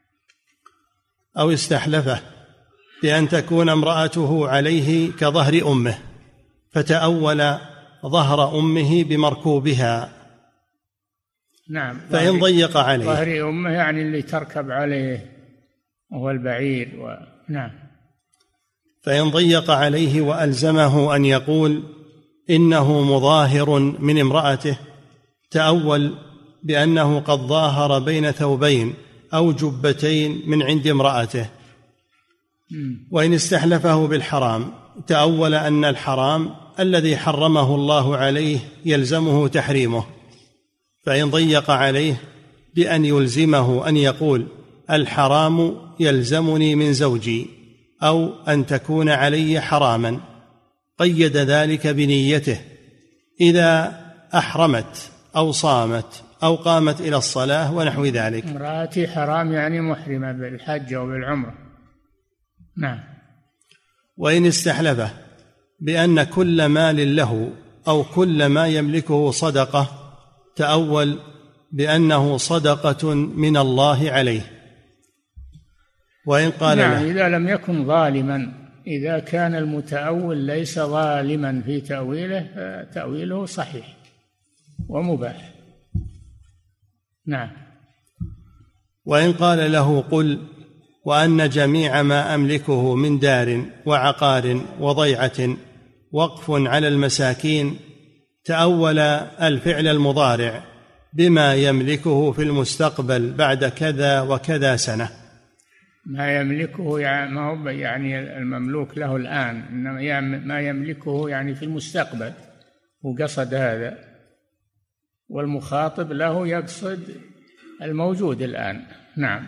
أو استحلفه بأن تكون امرأته عليه كظهر أمه، فتأول ظهر أمه بمركوبها، نعم. فإن ضيق عليه، ظهر أمه يعني اللي تركب عليه وهو البعير و... نعم. فإن ضيق عليه وألزمه أن يقول إنه مظاهر من امرأته، تأول بأنه قد ظاهر بين ثوبين أو جبتين من عند امرأته. وإن استحلفه بالحرام، تأول أن الحرام الذي حرمه الله عليه يلزمه تحريمه. فإن ضيق عليه بأن يلزمه أن يقول الحرام يلزمني من زوجي أو أن تكون علي حراما، قيد ذلك بنيته إذا أحرمت أو صامت أو قامت إلى الصلاة ونحو ذلك. امرأتي حرام يعني محرمة بالحج أو بالعمرة. نعم. وإن استحلفه بأن كل مال له أو كل ما يملكه صدقة، تأول بأنه صدقة من الله عليه. وإن قال نعم له إذا لم يكن ظالما، إذا كان المتأول ليس ظالما في تأويله فتأويله صحيح ومباح. نعم. وإن قال له قل وأن جميع ما أملكه من دار وعقار وضيعة وقف على المساكين، تأول الفعل المضارع بما يملكه في المستقبل بعد كذا وكذا سنة. ما يملكه يعني ما هو يعني المملوك له الآن، إنما ما يملكه يعني في المستقبل، وقصد هذا، والمخاطب له يقصد الموجود الآن. نعم.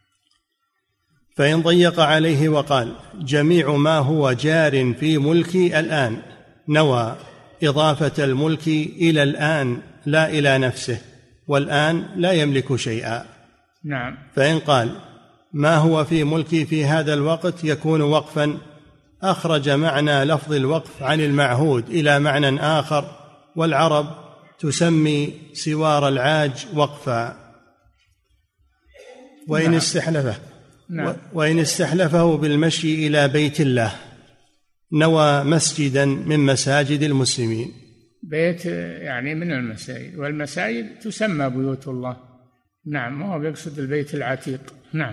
فإن ضيق عليه وقال جميع ما هو جار في ملكي الآن، نوى إضافة الملك إلى الآن لا إلى نفسه، والآن لا يملك شيئا. نعم. فإن قال ما هو في ملكي في هذا الوقت يكون وقفا، أخرج معنى لفظ الوقف عن المعهود إلى معنى آخر، والعرب تسمي سوار العاج وقفا. وإن نعم. استحلفه نعم. وإن استحلفه بالمشي إلى بيت الله، نوى مسجدا من مساجد المسلمين. بيت يعني من المساجد، والمساجد تسمى بيوت الله. نعم، ما هو بيقصد البيت العتيق. نعم.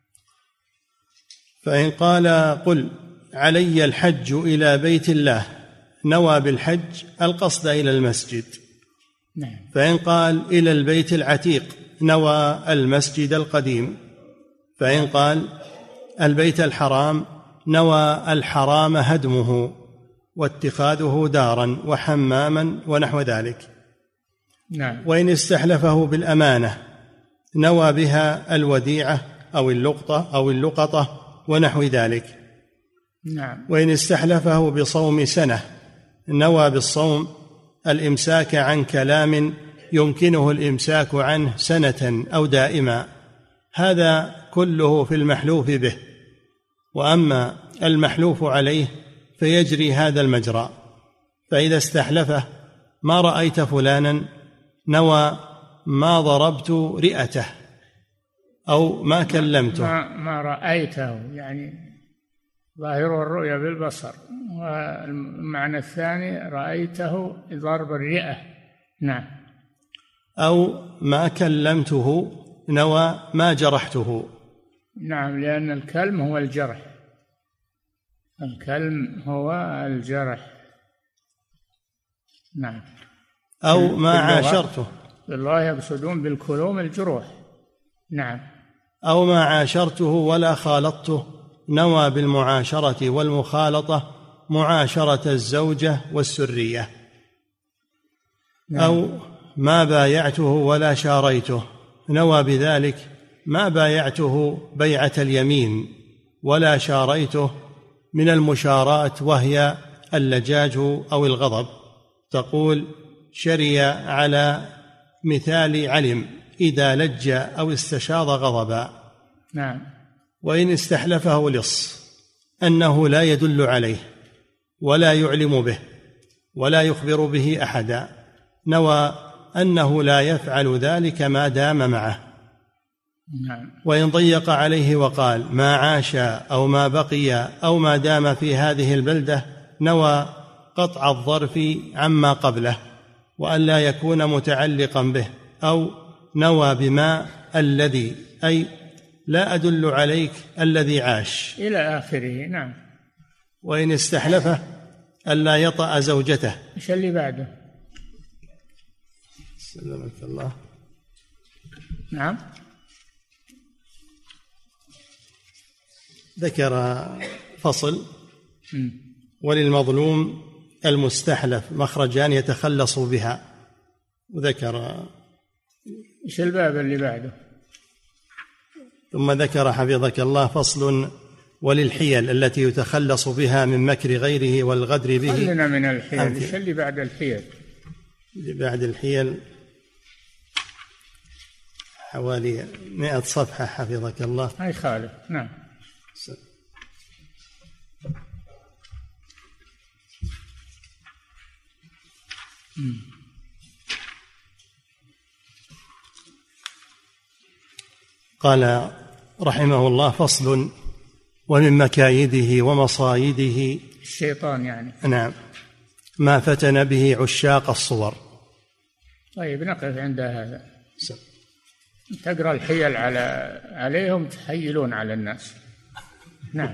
فإن قال قل علي الحج إلى بيت الله، نوى بالحج القصد إلى المسجد. نعم. فإن قال إلى البيت العتيق، نوى المسجد القديم. فإن قال البيت الحرام، نوى الحرام هدمه واتخاذه دارا وحماما ونحو ذلك. نعم. وإن استحلفه بالأمانة، نوى بها الوديعة أو اللقطة أو اللقطة ونحو ذلك. نعم. وإن استحلفه بصوم سنة، نوى بالصوم الإمساك عن كلام يمكنه الإمساك عنه سنة أو دائما. هذا كله في المحلوف به. وأما المحلوف عليه فيجري هذا المجرى. فإذا استحلفه ما رأيت فلانا، نوى ما ضربت رئته أو ما كلمته. ما, ما رأيته يعني ظاهر الرؤيا بالبصر، والمعنى الثاني رأيته ضرب الرئة. نعم. أو ما كلمته، نوى ما جرحته. نعم، لأن الكلم هو الجرح، الكلم هو الجرح. نعم. أو ما عاشرته، الله يقصدون بالكلوم الجروح. نعم. أو ما عاشرته ولا خالطته، نوى بالمعاشرة والمخالطة معاشرة الزوجة والسرية. نعم. أو ما بايعته ولا شاريته، نوى بذلك ما بايعته بيعة اليمين ولا شاريته من المشاراة، وهي اللجاج أو الغضب. تقول شري على مثال علم إذا لج أو استشاط غضبا. نعم. وإن استحلفه لص أنه لا يدل عليه ولا يعلم به ولا يخبر به أحدا، نوى أنه لا يفعل ذلك ما دام معه. نعم. وإن ضيق عليه وقال ما عاش أو ما بقي أو ما دام في هذه البلدة، نوى قطع الظرف عما قبله وأن لا يكون متعلقا به، أو نوى بما الذي، أي لا أدل عليك الذي عاش إلى آخره. نعم. وإن استحلفه ألا يطأ زوجته. إيش اللي بعده؟ سلمك الله. نعم. ذكر فصل: وللمظلوم المستحلف مخرجان يتخلص بها. وذكر إيش الباب اللي بعده؟ ثم ذكر حفظك الله فصل: وللحيل التي يتخلص بها من مكر غيره والغدر به. خلنا من الحيل. إيش اللي بعد الحيل؟ اللي بعد الحيل حوالي مئة صفحة حفظك الله. هاي خالف. نعم. قال رحمه الله: فصل: ومن مكايده ومصايده الشيطان يعني. نعم. ما فتن به عشاق الصور. طيب نقف عند هذا. تقرأ الحيل على عليهم تحيلون على الناس. نعم.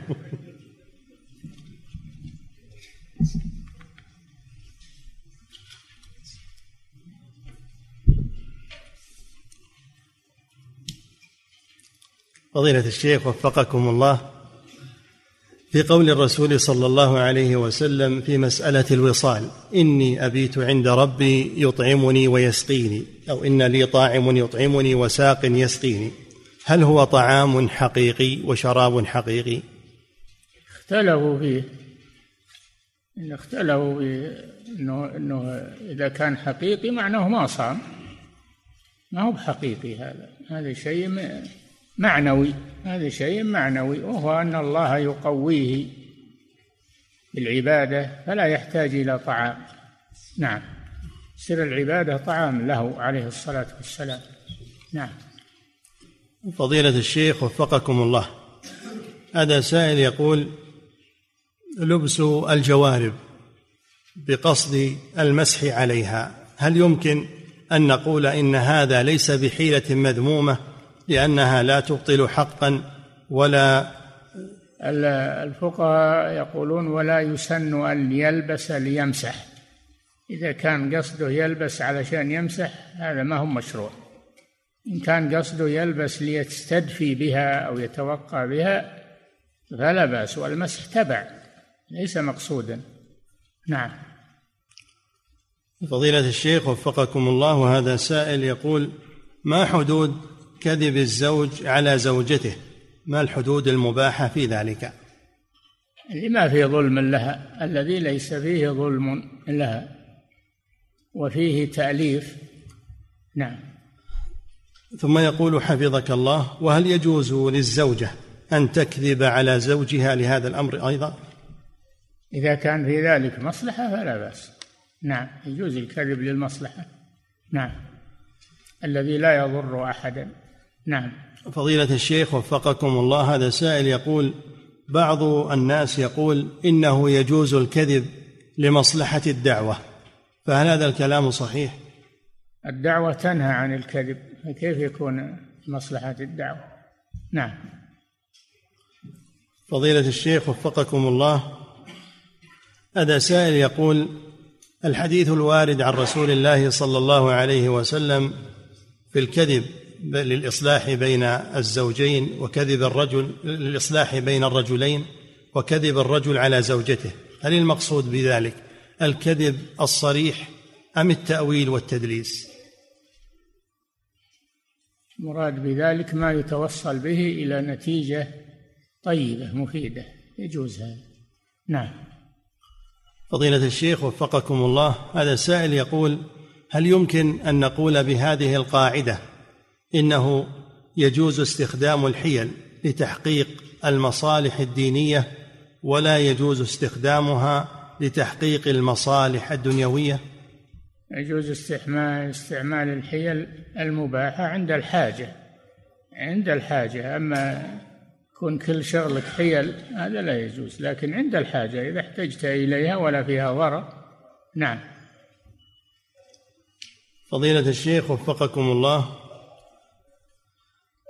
فضيلة الشيخ وفقكم الله، في قول الرسول صلى الله عليه وسلم في مسألة الوصال: إني أبيت عند ربي يطعمني ويسقيني، أو إن لي طاعم يطعمني وساق يسقيني، هل هو طعام حقيقي وشراب حقيقي؟ اختلفوا فيه. إن اختلفوا فيه إنه, إنه إذا كان حقيقي معناه ما صام، ما هو بحقيقي. هذا هذا شيء معنوي، هذا شيء معنوي، وهو أن الله يقويه بالعبادة فلا يحتاج إلى طعام. نعم. سر العبادة طعام له عليه الصلاة والسلام. نعم. فضيلة الشيخ وفقكم الله، هذا سائل يقول: لبس الجوارب بقصد المسح عليها، هل يمكن أن نقول إن هذا ليس بحيلة مذمومة لأنها لا تبطل حقا ولا؟ الفقهاء يقولون: ولا يسن أن يلبس ليمسح. إذا كان قصده يلبس علشان يمسح هذا ما هو مشروع. إن كان قصده يلبس ليستدفي بها أو يتوقى بها فلا بأس، والمسح تبع ليس مقصودا. نعم. فضيلة الشيخ وفقكم الله، هذا سائل يقول: ما حدود كذب الزوج على زوجته؟ ما الحدود المباحة في ذلك؟ اللي ما فيه ظلم لها، الذي ليس فيه ظلم لها وفيه تأليف. نعم. ثم يقول حفظك الله: وهل يجوز للزوجة أن تكذب على زوجها لهذا الأمر أيضا؟ إذا كان في ذلك مصلحة فلا بأس. نعم، يجوز الكذب للمصلحة. نعم، الذي لا يضر أحدا. نعم. فضيلة الشيخ وفقكم الله، هذا سائل يقول: بعض الناس يقول إنه يجوز الكذب لمصلحة الدعوة، فهل هذا الكلام صحيح؟ الدعوة تنهى عن الكذب، فكيف يكون مصلحة الدعوة؟ نعم. فضيلة الشيخ وفقكم الله، هذا سائل يقول: الحديث الوارد عن رسول الله صلى الله عليه وسلم في الكذب للإصلاح بين الزوجين وكذب الرجل للإصلاح بين الرجلين وكذب الرجل على زوجته، هل المقصود بذلك الكذب الصريح أم التأويل والتدليس؟ مراد بذلك ما يتوصل به إلى نتيجة طيبة مفيدة، يجوز هذا. نعم. فضيلة الشيخ وفقكم الله، هذا سائل يقول: هل يمكن أن نقول بهذه القاعدة إنه يجوز استخدام الحيل لتحقيق المصالح الدينية ولا يجوز استخدامها لتحقيق المصالح الدنيوية؟ يجوز استعمال استعمال الحيل المباحة عند الحاجة، عند الحاجة. أما يكون كل شغلك حيل هذا لا يجوز، لكن عند الحاجة إذا احتجت إليها ولا فيها ضرر. نعم. فضيلة الشيخ وفقكم الله،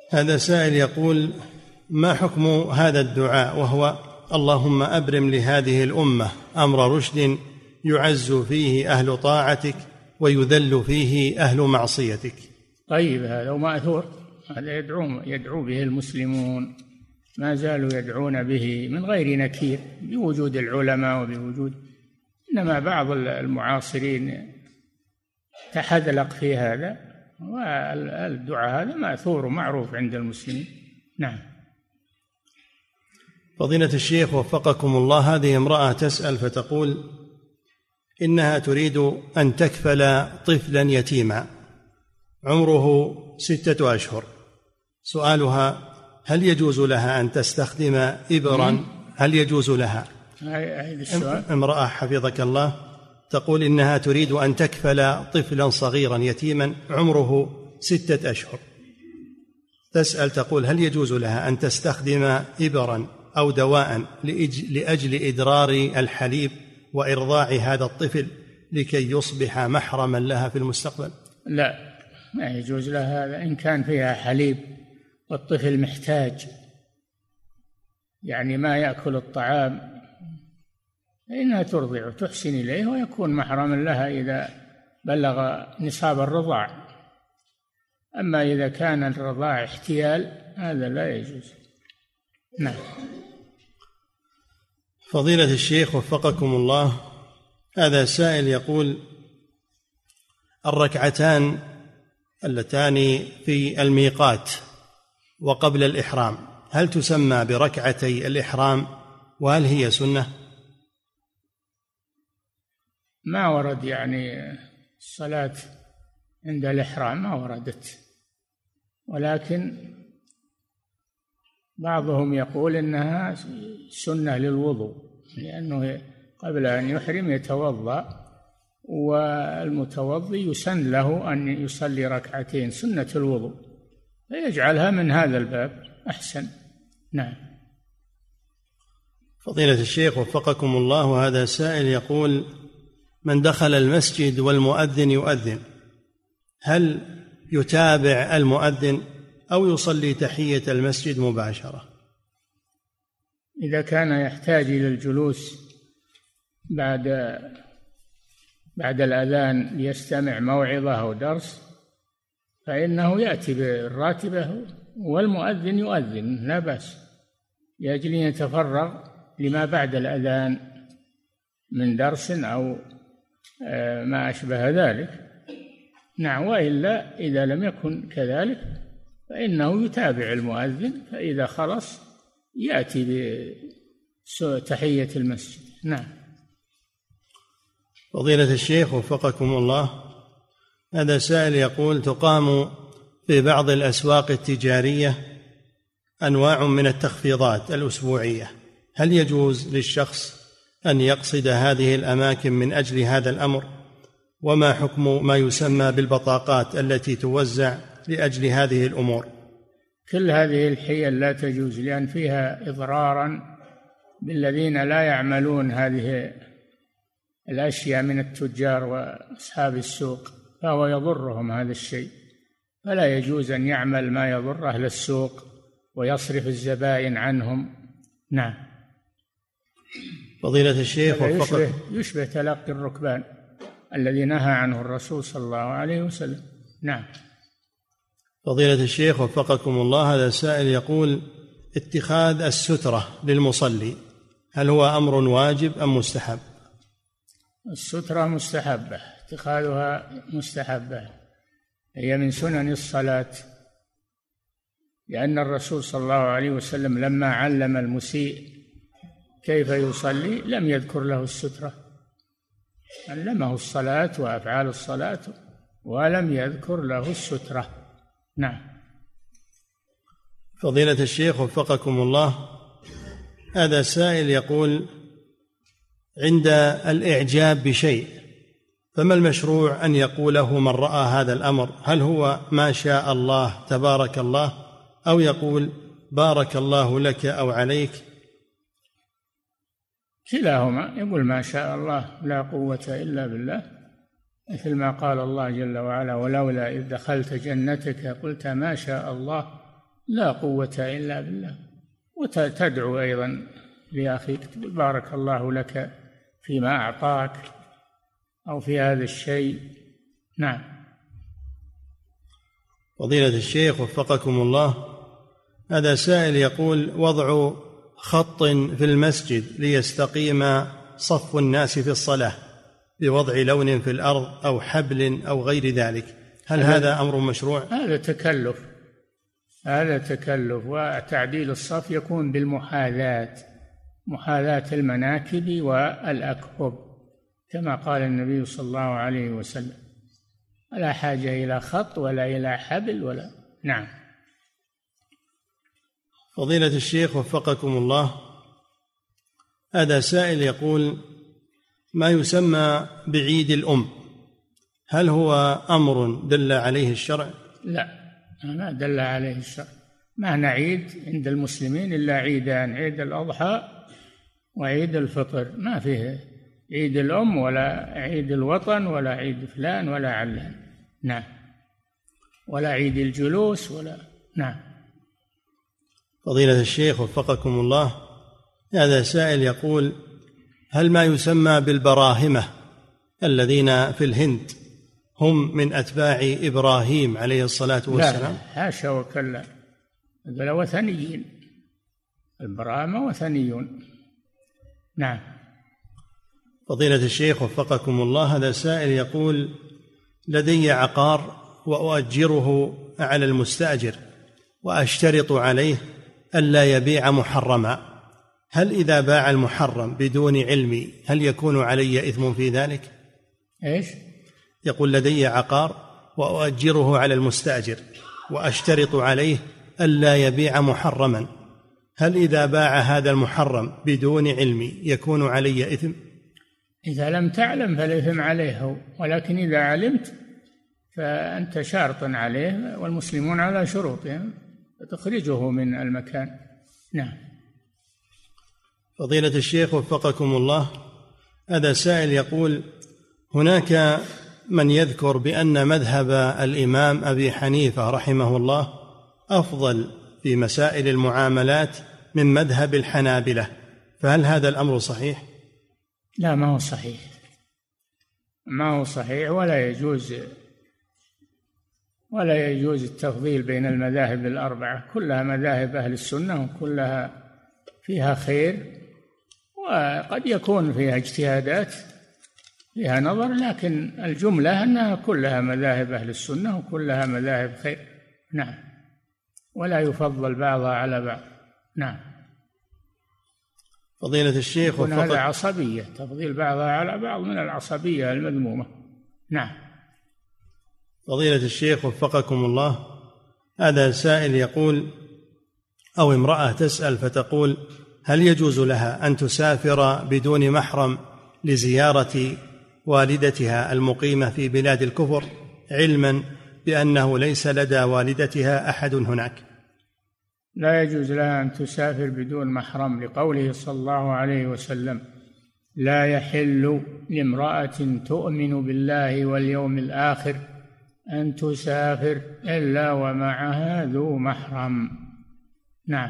هذا سائل يقول: ما حكم هذا الدعاء وهو: اللهم أبرم لهذه الأمة أمر رشد يعز فيه أهل طاعتك ويذل فيه أهل معصيتك؟ طيب، هذا ومأثور، هذا يدعو يدعو به المسلمون، ما زالوا يدعون به من غير نكير بوجود العلماء وبوجود، إنما بعض المعاصرين تحذلق في هذا، والدعاء هذا مأثور ومعروف عند المسلمين. نعم. فضيلة الشيخ وفقكم الله، هذه امرأة تسأل فتقول إنها تريد أن تكفل طفلا يتيما عمره ستة أشهر. سؤالها: هل يجوز لها أن تستخدم إبرا؟ هل يجوز لها؟ امرأة حفظك الله تقول إنها تريد أن تكفل طفلا صغيرا يتيما عمره ستة أشهر. تسأل تقول: هل يجوز لها أن تستخدم إبرا أو دواء لأجل إدرار الحليب وإرضاع هذا الطفل لكي يصبح محرما لها في المستقبل؟ لا، ما يجوز لها هذا. إن كان فيها حليب والطفل محتاج، يعني ما يأكل الطعام، فإنها ترضع وتحسن إليه ويكون محرما لها إذا بلغ نصاب الرضاع. أما إذا كان الرضاع احتيال هذا لا يجوز. نعم. فضيلة الشيخ وفقكم الله، هذا سائل يقول: الركعتان اللتان في الميقات وقبل الإحرام هل تسمى بركعتي الإحرام وهل هي سنة؟ ما ورد يعني الصلاة عند الإحرام ما وردت، ولكن بعضهم يقول إنها سنة للوضوء، لأنه قبل أن يحرم يتوضأ، والمتوضي يسن له أن يصلي ركعتين سنة الوضوء، فيجعلها من هذا الباب أحسن. نعم. فضيلة الشيخ وفقكم الله، هذا سائل يقول: من دخل المسجد والمؤذن يؤذن هل يتابع المؤذن أو يصلي تحية المسجد مباشرة؟ إذا كان يحتاج إلى الجلوس بعد بعد الأذان ليستمع موعظة أو درس فإنه يأتي بالراتبة والمؤذن يؤذن لا بأس، لأجل أن يتفرغ لما بعد الأذان من درس أو ما أشبه ذلك. نعم. وإلا إذا لم يكن كذلك فإنه يتابع المؤذن، فإذا خلص يأتي بتحية المسجد. نعم. فضيلة الشيخ وفقكم الله، هذا سائل يقول: تقام في بعض الأسواق التجارية أنواع من التخفيضات الأسبوعية، هل يجوز للشخص أن يقصد هذه الأماكن من أجل هذا الأمر؟ وما حكم ما يسمى بالبطاقات التي توزع لأجل هذه الأمور؟ كل هذه الحيل لا تجوز، لأن فيها إضرارا بالذين لا يعملون هذه الأشياء من التجار وأصحاب السوق، فهو يضرهم هذا الشيء، فلا يجوز أن يعمل ما يضر أهل السوق ويصرف الزبائن عنهم. نعم. فضيلة الشيخ يشبه, يشبه تلقي الركبان الذي نهى عنه الرسول صلى الله عليه وسلم. نعم. فضيلة الشيخ وفقكم الله، هذا سائل يقول: اتخاذ السترة للمصلي هل هو أمر واجب أم مستحب؟ السترة مستحبة، اتخاذها مستحبة، هي من سنن الصلاة، لأن الرسول صلى الله عليه وسلم لما علم المسيء كيف يصلي لم يذكر له السترة، علمه الصلاة وأفعال الصلاة ولم يذكر له السترة. نعم. فضيلة الشيخ وفقكم الله، هذا سائل يقول: عند الإعجاب بشيء فما المشروع أن يقوله من رأى هذا الأمر؟ هل هو ما شاء الله تبارك الله، أو يقول بارك الله لك أو عليك؟ كلاهما، يقول ما شاء الله لا قوة إلا بالله، مثل ما قال الله جل وعلا: ولولا إذ دخلت جنتك قلت ما شاء الله لا قوة إلا بالله. وتدعو أيضا لأخيك بارك الله لك فيما أعطاك أو في هذا الشيء. نعم. فضيلة الشيخ وفقكم الله، هذا سائل يقول: وضع خط في المسجد ليستقيم صف الناس في الصلاة بوضع لون في الأرض أو حبل أو غير ذلك، هل هذا أمر مشروع؟ هذا تكلف، هذا تكلف. وتعديل الصف يكون بالمحاذاة، محاذاة المناكب والأكهب كما قال النبي صلى الله عليه وسلم، لا حاجة إلى خط ولا إلى حبل ولا. نعم. فضيلة الشيخ وفقكم الله، هذا سائل يقول: ما يسمى بعيد الأم هل هو أمر دل عليه الشرع؟ لا، ما دل عليه الشرع. ما نعيد عند المسلمين إلا عيدان: عيد الأضحى وعيد الفطر، ما فيه عيد الأم ولا عيد الوطن ولا عيد فلان ولا علان. نعم. ولا عيد الجلوس ولا. نعم. فضيلة الشيخ وفقكم الله، هذا سائل يقول: هل ما يسمى بالبراهمة الذين في الهند هم من أتباع إبراهيم عليه الصلاة والسلام؟ لا، حاشا وكلا، هذول وثنيين، البراهمة وثنيون. نعم. فضيلة الشيخ وفقكم الله، هذا سائل يقول: لدي عقار وأؤجره على المستأجر وأشترط عليه ألا يبيع محرما، هل إذا باع المحرم بدون علمي هل يكون علي إثم في ذلك؟ إيش؟ يقول: لدي عقار وأؤجره على المستأجر وأشترط عليه ألا يبيع محرما، هل إذا باع هذا المحرم بدون علمي يكون علي إثم؟ إذا لم تعلم فالإثم عليه، ولكن إذا علمت فأنت شارط عليه، والمسلمون على شروطهم، فتخرجه من المكان. نعم. فضيلة الشيخ وفقكم الله، هذا سائل يقول: هناك من يذكر بأن مذهب الإمام أبي حنيفة رحمه الله أفضل في مسائل المعاملات من مذهب الحنابلة، فهل هذا الأمر صحيح؟ لا، ما هو صحيح، ما هو صحيح، ولا يجوز ولا يجوز التفضيل بين المذاهب الأربعة، كلها مذاهب أهل السنة وكلها فيها خير، وقد يكون فيها اجتهادات فيها نظر، لكن الجملة أنها كلها مذاهب أهل السنة وكلها مذاهب خير. نعم. ولا يفضل بعضها على بعض. نعم. فضيلة الشيخ وفقط هذا عصبية، تفضيل بعضها على بعض من العصبية المذمومة. نعم. فضيلة الشيخ وفقكم الله، هذا سائل يقول: أو امرأة تسأل فتقول: هل يجوز لها أن تسافر بدون محرم لزيارة والدتها المقيمة في بلاد الكفر، علما بأنه ليس لدى والدتها أحد هناك؟ لا يجوز لها أن تسافر بدون محرم، لقوله صلى الله عليه وسلم: لا يحل لامرأة تؤمن بالله واليوم الآخر أن تسافر إلا ومعها ذو محرم. نعم.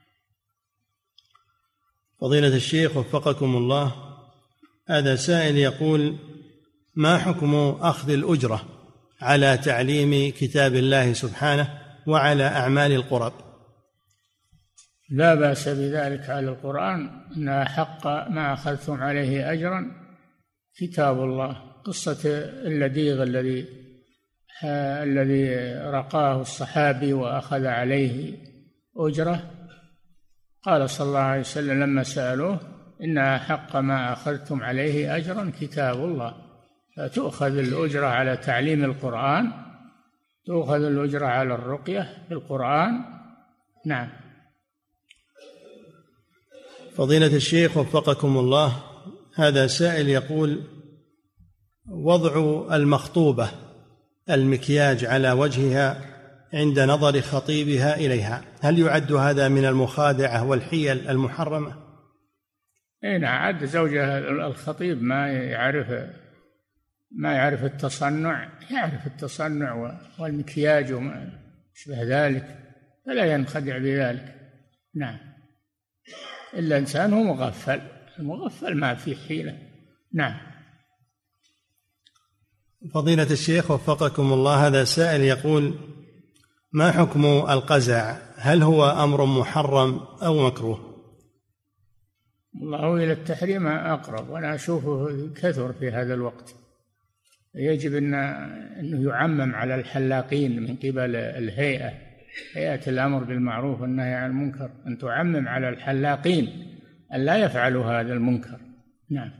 فضيلة الشيخ وفقكم الله، هذا سائل يقول: ما حكم أخذ الأجرة على تعليم كتاب الله سبحانه وعلى أعمال القرب؟ لا بأس بذلك على القرآن، إن حق ما أخذتم عليه أجرا كتاب الله. قصة اللديغ الذي الذي رقاه الصحابي وأخذ عليه أجرة، قال صلى الله عليه وسلم لما سألوه: إن حق ما أخذتم عليه أجرا كتاب الله. فتؤخذ الأجرة على تعليم القرآن، تؤخذ الأجرة على الرقية بالقرآن. نعم. فضيلة الشيخ وفقكم الله، هذا سائل يقول: وضع المخطوبة المكياج على وجهها عند نظر خطيبها إليها، هل يعد هذا من المخادعة والحيل المحرمة؟ إيه نعم، عد زوجها الخطيب ما يعرف ما يعرف التصنع، يعرف التصنع والمكياج وما شبه ذلك، فلا ينخدع بذلك. نعم، إلا إنسان هو مغفل، المغفل ما في حيلة. نعم. فضيلة الشيخ وفقكم الله، هذا سائل يقول: ما حكم القزع؟ هل هو أمر محرم أو مكروه؟ الله إلى التحريم أقرب، وأنا أشوفه كثر في هذا الوقت. يجب أن أنه يعمم على الحلاقين من قبل الهيئة، هيئة الأمر بالمعروف والنهي عن المنكر، أن تعمم على الحلاقين أن لا يفعلوا هذا المنكر. نعم.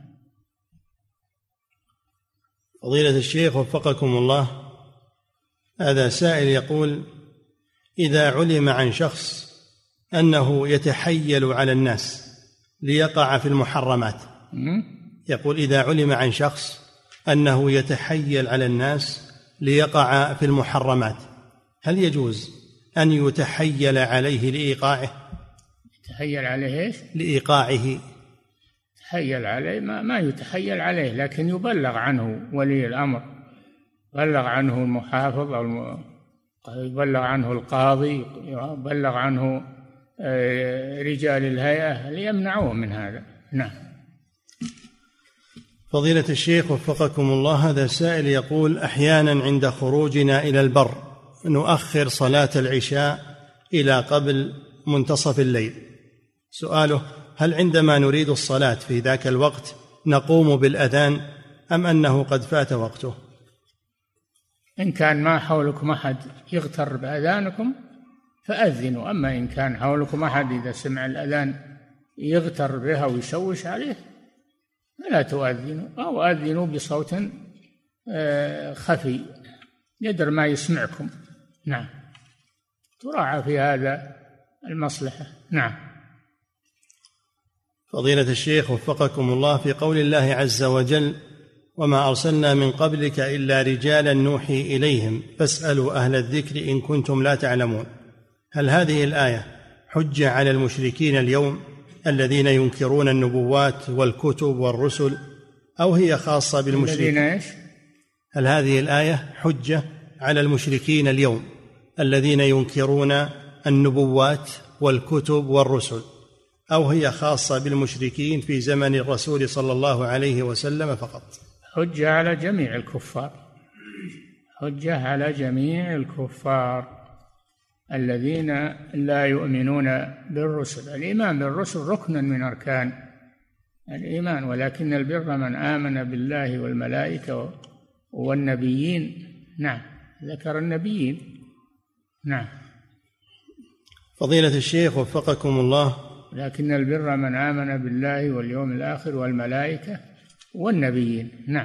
فضيلة الشيخ وفقكم الله، هذا سائل يقول: إذا علم عن شخص أنه يتحيل على الناس ليقع في المحرمات، يقول إذا علم عن شخص أنه يتحيل على الناس ليقع في المحرمات، هل يجوز أن يتحيل عليه لإيقاعه؟ يتحيل عليه إيش؟ لإيقاعه. يتحيل عليه ما, ما يتحيل عليه، لكن يبلغ عنه ولي الأمر، يبلغ عنه المحافظ أو الم... يبلغ عنه القاضي، يبلغ عنه رجال الهيئة ليمنعوه من هذا. نعم. فضيلة الشيخ وفقكم الله، هذا سائل يقول: أحيانا عند خروجنا إلى البر نؤخر صلاة العشاء إلى قبل منتصف الليل. سؤاله: هل عندما نريد الصلاة في ذاك الوقت نقوم بالأذان أم أنه قد فات وقته؟ إن كان ما حولكم أحد يغتر بأذانكم فأذنوا، أما إن كان حولكم أحد إذا سمع الأذان يغتر بها ويشوش عليه فلا تؤذنوا، أو أذنوا بصوت خفي يدر ما يسمعكم. نعم، تراعى في هذا المصلحة. نعم. فضيلة الشيخ وفقكم الله، في قول الله عز وجل: وما أرسلنا من قبلك إلا رجالا نوحي إليهم فاسألوا أهل الذكر إن كنتم لا تعلمون، هل هذه الآية حجة على المشركين اليوم الذين ينكرون النبوات والكتب والرسل، أو هي خاصة بالمشركين؟ هل هذه الآية حجة على المشركين اليوم الذين ينكرون النبوات والكتب والرسل، أو هي خاصة بالمشركين في زمن الرسول صلى الله عليه وسلم فقط؟ حجة على جميع الكفار، حجة على جميع الكفار الذين لا يؤمنون بالرسل. الإيمان بالرسل ركن من أركان الإيمان، ولكن البر من آمن بالله والملائكة والنبيين. نعم، ذكر النبيين. نعم. فضيلة الشيخ وفقكم الله، لكن البر من آمن بالله واليوم الآخر والملائكة والنبيين. نعم.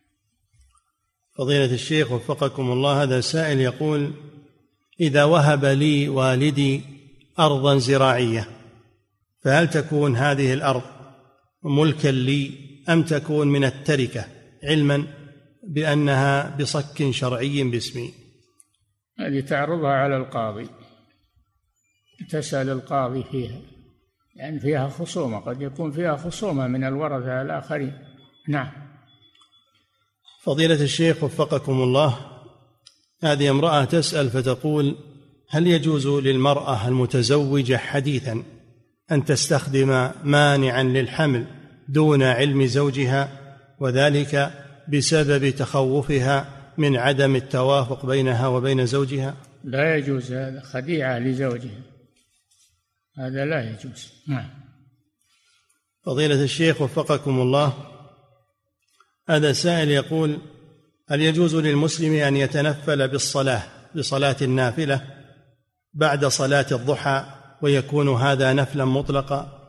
فضيلة الشيخ وفقكم الله، هذا سائل يقول: إذا وهب لي والدي أرضا زراعية فهل تكون هذه الأرض ملكا لي أم تكون من التركة، علما بأنها بصك شرعي باسمي؟ هذه تعرضها على القاضي، تسأل القاضي فيها، لأن يعني فيها خصومة، قد يكون فيها خصومة من الورثة الآخرين. نعم. فضيلة الشيخ وفقكم الله، هذه امرأة تسأل فتقول: هل يجوز للمرأة المتزوجة حديثا أن تستخدم مانعا للحمل دون علم زوجها، وذلك بسبب تخوفها من عدم التوافق بينها وبين زوجها؟ لا يجوز، هذا خديعة لزوجها، هذا لا يجوز. نعم. فضيلة الشيخ وفقكم الله، هذا سائل يقول: هل يجوز للمسلم أن يتنفل بالصلاة بصلاة النافلة بعد صلاة الضحى ويكون هذا نفلا مطلقا؟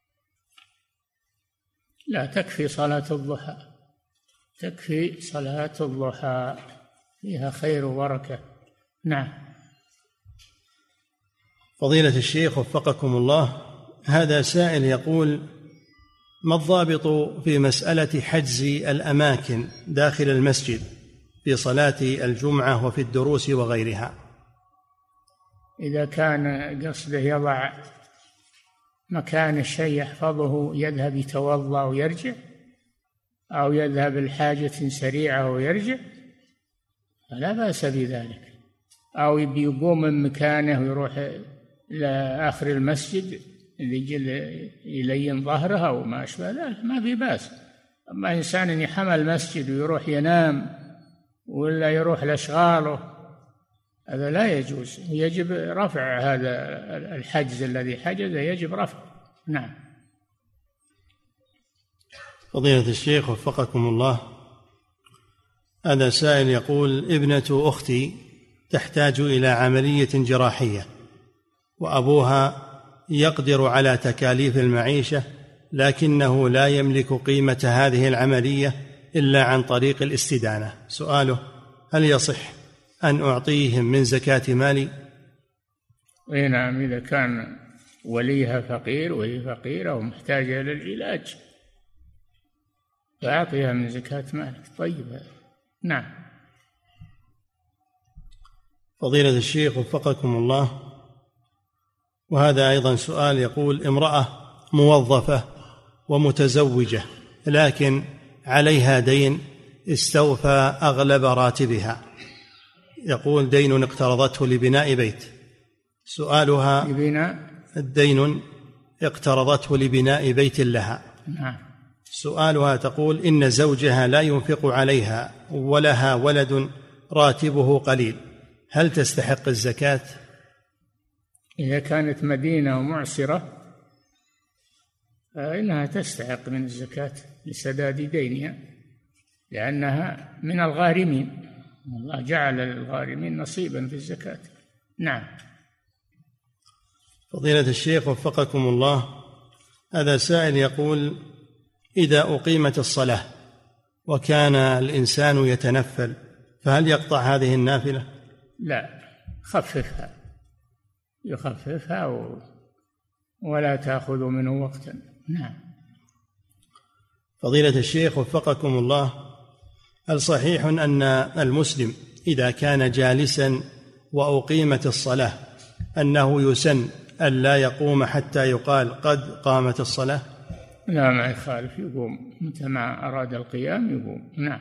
لا، تكفي صلاة الضحى، تكفي صلاة الضحى، فيها خير وبركة. نعم. فضيلة الشيخ وفقكم الله، هذا سائل يقول: ما الضابط في مسألة حجز الأماكن داخل المسجد في صلاة الجمعة وفي الدروس وغيرها؟ إذا كان قصده يضع مكان الشيء يحفظه، يذهب يتوضأ ويرجع، أو يذهب لحاجة سريعة ويرجع، فلا بأس بذلك. أو يبي يقوم من مكانه ويروح إلى آخر المسجد اللي يجي يلين ظهره أو ما أشبه ذلك ما في بأس. أما إنسان يحمل المسجد ويروح ينام ولا يروح لأشغاله هذا لا يجوز، يجب رفع هذا الحجز الذي حجزه، يجب رفعه. نعم. فضيلة الشيخ وفقكم الله، هذا سائل يقول: ابنة أختي تحتاج إلى عملية جراحية وأبوها يقدر على تكاليف المعيشة، لكنه لا يملك قيمة هذه العملية إلا عن طريق الاستدانة. سؤاله: هل يصح أن أعطيهم من زكاة مالي؟ إيه نعم، إذا كان وليها فقير وهي فقيرة ومحتاجة إلى العلاج فأعطيها من زكاة مالك. طيب. نعم. فضيلة الشيخ وفقكم الله، وهذا أيضا سؤال يقول: امرأة موظفة ومتزوجة لكن عليها دين استوفى أغلب راتبها، يقول دين اقترضته لبناء بيت. سؤالها: لبناء الدين اقترضته لبناء بيت لها. نعم. سؤالها تقول: إن زوجها لا ينفق عليها ولها ولد راتبه قليل، هل تستحق الزكاة؟ إذا كانت مدينة ومعسرة فإنها تستحق من الزكاة لسداد دينها، لأنها من الغارمين، الله جعل للغارمين نصيبا في الزكاة. نعم. فضيلة الشيخ وفقكم الله، هذا سائل يقول: إذا أقيمت الصلاة وكان الإنسان يتنفل فهل يقطع هذه النافلة؟ لا، خففها، يخففها و... ولا تأخذ منه وقتا. نعم. فضيلة الشيخ وفقكم الله، هل صحيح أن المسلم إذا كان جالسا وأقيمت الصلاة أنه يسن ألا يقوم حتى يقال قد قامت الصلاة؟ لا، ما يخالف، يقوم متى ما أراد القيام يقوم. نعم.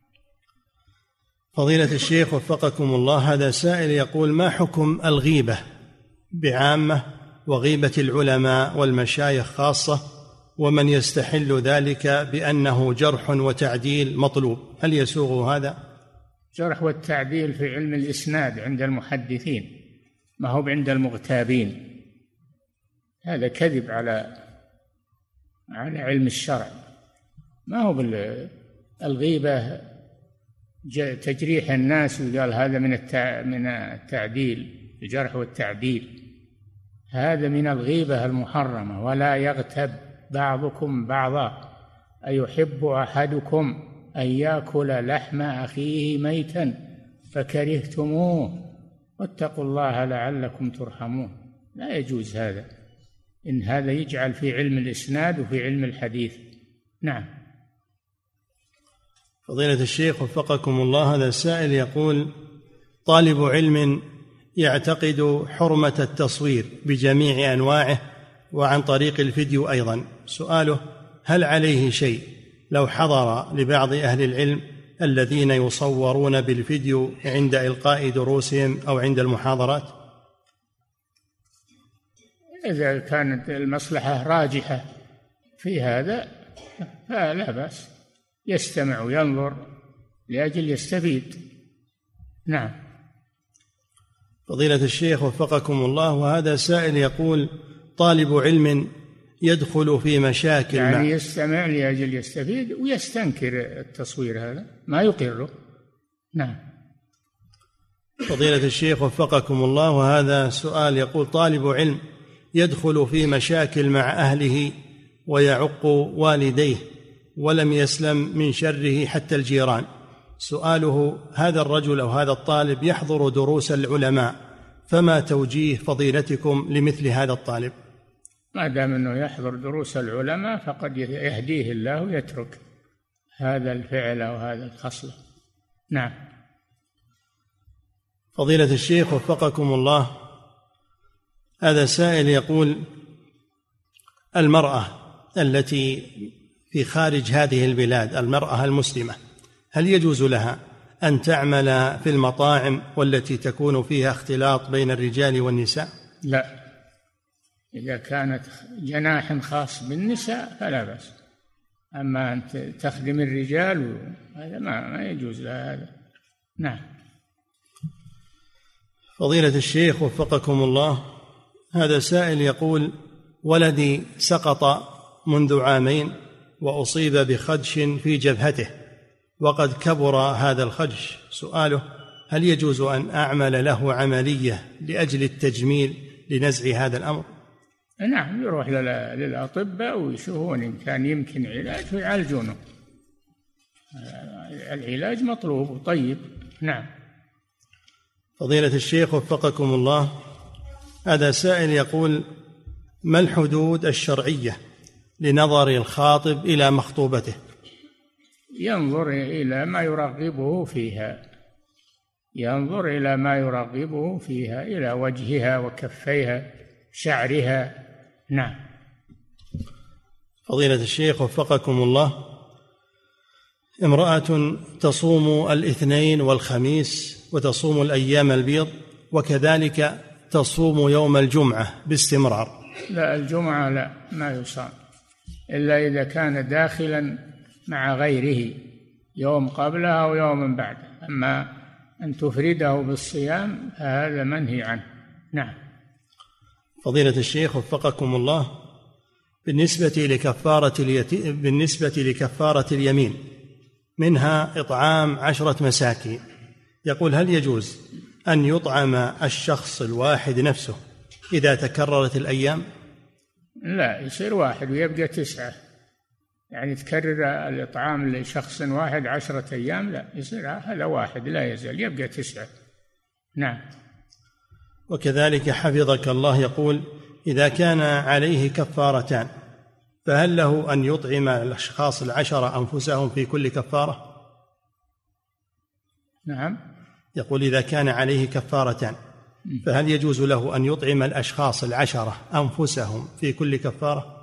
فضيلة الشيخ وفقكم الله، هذا سائل يقول: ما حكم الغيبة بعامة وغيبة العلماء والمشايخ خاصة، ومن يستحل ذلك بأنه جرح وتعديل مطلوب، هل يسوغ هذا؟ جرح والتعديل في علم الإسناد عند المحدثين، ما هو عند المغتابين. هذا كذب على على علم الشرع، ما هو بالغيبة تجريح الناس وقال هذا من من التعديل، الجرح والتعديل، هذا من الغيبة المحرمة. ولا يغتب بعضكم بعضا أيحب أحدكم أن يأكل لحم أخيه ميتا فكرهتموه واتقوا الله لعلكم ترحمون. لا يجوز هذا، إن هذا يجعل في علم الإسناد وفي علم الحديث. نعم. فضيلة الشيخ وفقكم الله، هذا السائل يقول: طالب علم يعتقد حرمة التصوير بجميع أنواعه وعن طريق الفيديو أيضا. سؤاله: هل عليه شيء لو حضر لبعض أهل العلم الذين يصورون بالفيديو عند إلقاء دروسهم أو عند المحاضرات؟ إذا كانت المصلحة راجحة في هذا فلا بأس، يستمع وينظر لأجل يستفيد. نعم. فضيلة الشيخ وفقكم الله، وهذا سائل يقول: طالب علم يدخل في مشاكل يعني مع يستمع لأجل يستفيد ويستنكر التصوير، هذا ما يقره. نعم. فضيلة الشيخ وفقكم الله، وهذا سؤال يقول: طالب علم يدخل في مشاكل مع أهله ويعق والديه ولم يسلم من شره حتى الجيران. سؤاله: هذا الرجل أو هذا الطالب يحضر دروس العلماء، فما توجيه فضيلتكم لمثل هذا الطالب؟ ما دام أنه يحضر دروس العلماء فقد يهديه الله ويترك هذا الفعل أو هذا الخصلة. نعم. فضيلة الشيخ وفقكم الله، هذا سائل يقول: المرأة التي في خارج هذه البلاد، المرأة المسلمة، هل يجوز لها أن تعمل في المطاعم والتي تكون فيها اختلاط بين الرجال والنساء؟ لا، إذا كانت جناح خاص بالنساء فلا بأس، أما أن تخدم الرجال هذا ما, ما يجوز لها هذا. نعم. فضيلة الشيخ وفقكم الله، هذا سائل يقول: ولدي سقط منذ عامين وأصيب بخدش في جبهته وقد كبر هذا الخدش. سؤاله: هل يجوز أن أعمل له عملية لأجل التجميل لنزع هذا الأمر؟ نعم، يروح للأطباء ويشوفون إن كان يمكن علاج ويعالجونه. العلاج مطلوب وطيب. نعم. فضيلة الشيخ وفقكم الله، هذا سائل يقول: ما الحدود الشرعية لنظر الخاطب إلى مخطوبته؟ ينظر إلى ما يرغبه فيها، ينظر إلى ما يرغبه فيها، إلى وجهها وكفيها شعرها. نعم. فضيلة الشيخ وفقكم الله، امرأة تصوم الاثنين والخميس وتصوم الأيام البيض وكذلك تصوم يوم الجمعة باستمرار. لا، الجمعة لا، ما يصام إلا إذا كان داخلا مع غيره يوم قبلها ويوم بعده، أما أن تفرده بالصيام هذا منهي عنه. نعم. فضيلة الشيخ وفقكم الله، بالنسبة لكفارة اليتي... بالنسبة لكفارة اليمين منها إطعام عشرة مساكين، يقول: هل يجوز أن يطعم الشخص الواحد نفسه إذا تكررت الأيام؟ لا، يصير واحد ويبقى تسعة، يعني تكرر الإطعام لشخص واحد عشرة أيام، لا، يصير هذا واحد لا يزال، يبقى تسعة. نعم. وكذلك حفظك الله يقول: إذا كان عليه كفارتان فهل له أن يطعم الأشخاص العشرة أنفسهم في كل كفارة؟ نعم. يقول: إذا كان عليه كفارتان فهل يجوز له أن يطعم الأشخاص العشرة أنفسهم في كل كفارة؟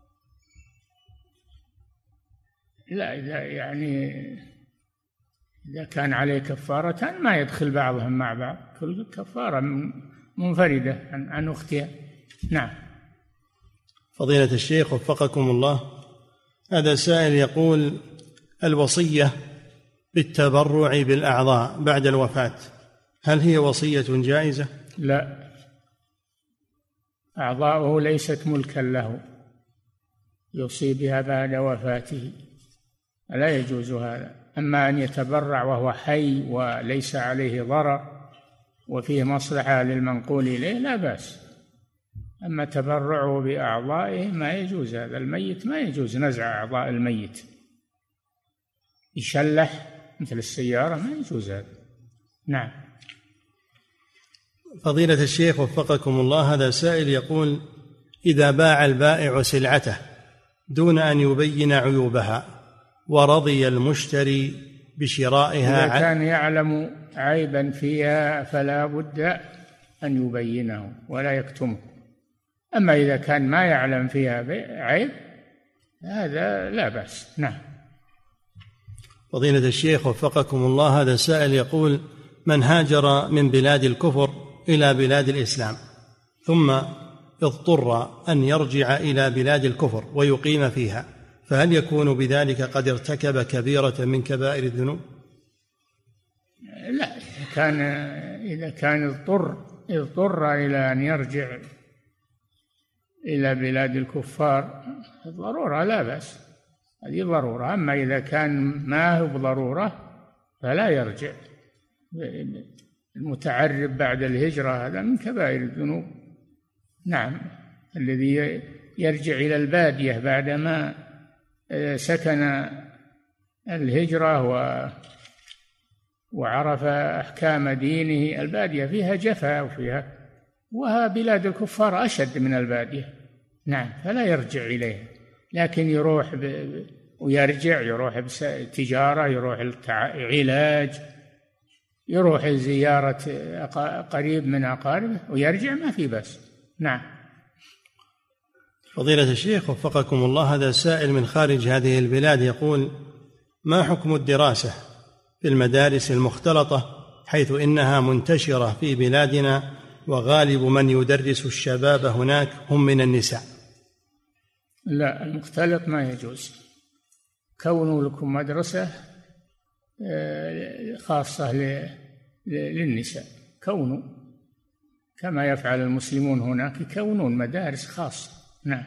لا، إذا يعني إذا كان عليه كفارتان ما يدخل بعضهم مع بعض، كل كفارة منفردة عن أختها. نعم. فضيلة الشيخ وفقكم الله، هذا سائل يقول: الوصية بالتبرع بالأعضاء بعد الوفاة هل هي وصية جائزة؟ لا، أعضاؤه ليست ملكا له يوصي بها بعد وفاته، لا يجوز هذا. أما أن يتبرع وهو حي وليس عليه ضرر وفيه مصلحة للمنقول إليه لا بأس، أما تبرعه بأعضائه ما يجوز هذا. الميت ما يجوز نزع أعضاء الميت، يشلح مثل السيارة، ما يجوز هذا. نعم. فضيلة الشيخ وفقكم الله، هذا سائل يقول: إذا باع البائع سلعته دون أن يبين عيوبها ورضي المشتري بشرائها، إذا كان يعلم عيبا فيها فلا بد أن يبينه ولا يكتمه. أما إذا كان ما يعلم فيها عيب هذا لا بأس. نعم. فضيلة الشيخ وفقكم الله، هذا سائل يقول: من هاجر من بلاد الكفر إلى بلاد الإسلام ثم اضطر أن يرجع إلى بلاد الكفر ويقيم فيها، فهل يكون بذلك قد ارتكب كبيرة من كبائر الذنوب؟ لا، إذا كان إذا كان اضطر اضطر إلى أن يرجع إلى بلاد الكفار ضرورة لا بأس، هذه ضرورة. أما إذا كان ما هو بضرورة فلا يرجع. المتعرب بعد الهجرة هذا من كبائر الذنوب. نعم. الذي يرجع إلى البادية بعدما سكن الهجرة و وعرف أحكام دينه، البادية فيها جفا وفيها، وبلاد الكفار أشد من البادية. نعم. فلا يرجع إليها، لكن يروح ب... ويرجع، يروح بتجارة، يروح علاج، يروح زيارة قريب من أقاربه ويرجع، ما في بس. نعم. فضيلة الشيخ وفقكم الله، هذا سائل من خارج هذه البلاد يقول: ما حكم الدراسة في في المدارس المختلطة، حيث إنها منتشرة في بلادنا وغالب من يدرس الشباب هناك هم من النساء. لا، المختلط ما يجوز. كونوا لكم مدرسة خاصة للنساء، كونوا كما يفعل المسلمون هناك، يكونون مدارس خاصة. نعم.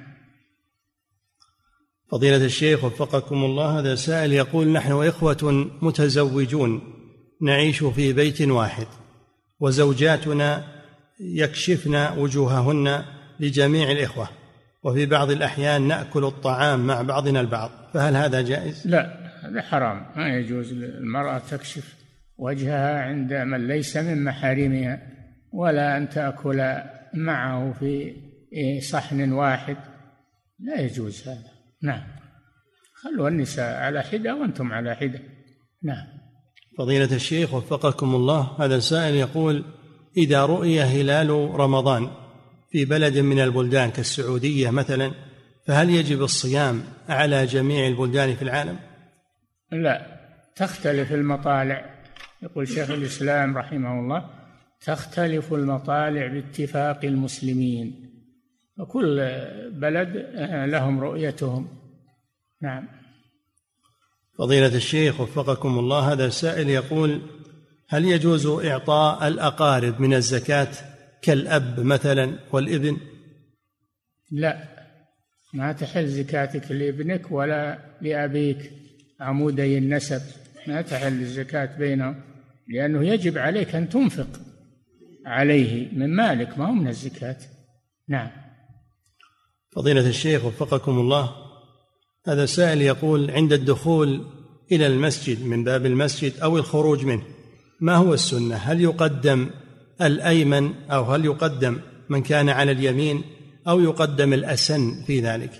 فضيلة الشيخ وفقكم الله، هذا سائل يقول: نحن إخوة متزوجون نعيش في بيت واحد، وزوجاتنا يكشفن وجوههن لجميع الإخوة، وفي بعض الأحيان نأكل الطعام مع بعضنا البعض، فهل هذا جائز؟ لا، هذا حرام، ما يجوز للمرأة تكشف وجهها عند من ليس من محارمها، ولا أن تأكل معه في صحن واحد، لا يجوز هذا. نعم. خلوا النساء على حدة وأنتم على حدة. نعم. فضيلة الشيخ وفقكم الله، هذا سائل يقول: إذا رؤي هلال رمضان في بلد من البلدان كالسعودية مثلا، فهل يجب الصيام على جميع البلدان في العالم؟ لا، تختلف المطالع. يقول شيخ الإسلام رحمه الله: تختلف المطالع باتفاق المسلمين، وكل بلد لهم رؤيتهم. نعم. فضيلة الشيخ وفقكم الله، هذا السائل يقول: هل يجوز إعطاء الأقارب من الزكاة كالأب مثلا والابن؟ لا، ما تحل زكاتك لابنك ولا لأبيك عمودي النسب، ما تحل الزكاة بينهم، لأنه يجب عليك أن تنفق عليه من مالك، ما هو من الزكاة. نعم. فضيلة الشيخ وفقكم الله، هذا سائل يقول: عند الدخول إلى المسجد من باب المسجد أو الخروج منه، ما هو السنة؟ هل يقدم الأيمن أو هل يقدم من كان على اليمين أو يقدم الأسن في ذلك؟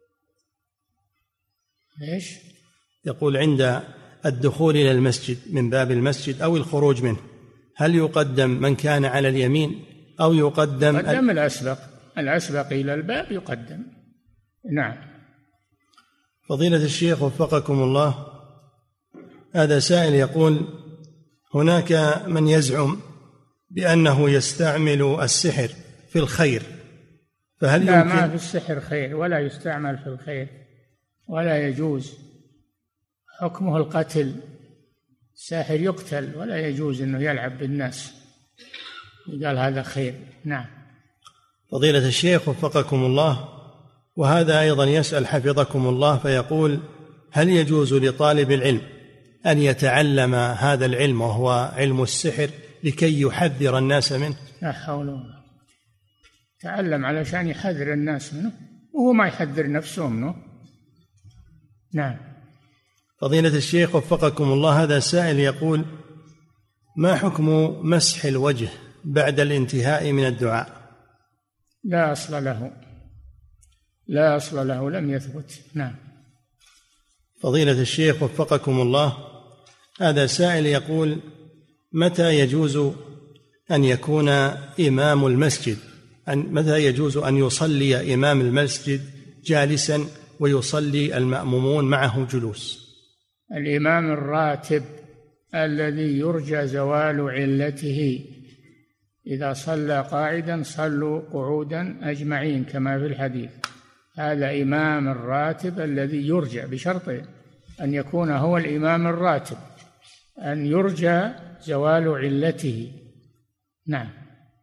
ليش؟ يقول: عند الدخول إلى المسجد من باب المسجد أو الخروج منه، هل يقدم من كان على اليمين أو يقدم يقدم الأسبق الأسبق إلى الباب يقدم. نعم. فضيلة الشيخ وفقكم الله، هذا سائل يقول: هناك من يزعم بأنه يستعمل السحر في الخير، فهل لا يمكن؟ ما في السحر خير، ولا يستعمل في الخير، ولا يجوز، حكمه القتل. الساحر يقتل، ولا يجوز أنه يلعب بالناس، قال هذا خير. نعم. فضيلة الشيخ وفقكم الله، وهذا أيضا يسأل حفظكم الله فيقول: هل يجوز لطالب العلم أن يتعلم هذا العلم وهو علم السحر لكي يحذر الناس منه؟ لا حول ولا قوة. تعلم علشان يحذر الناس منه، وهو ما يحذر نفسه منه. نعم. فضيلة الشيخ وفقكم الله، هذا سائل يقول: ما حكم مسح الوجه بعد الانتهاء من الدعاء؟ لا أصل له، لا أصل له، لم يثبت. نعم. فضيلة الشيخ وفقكم الله، هذا سائل يقول: متى يجوز أن يكون إمام المسجد أن متى يجوز أن يصلي إمام المسجد جالسا ويصلي المأمومون معه جلوس؟ الإمام الراتب الذي يرجى زوال علته، إذا صلى قاعدا صلوا قعودا أجمعين كما في الحديث، هذا إمام الراتب الذي يرجى، بشرط أن يكون هو الإمام الراتب، أن يرجى زوال علته. نعم.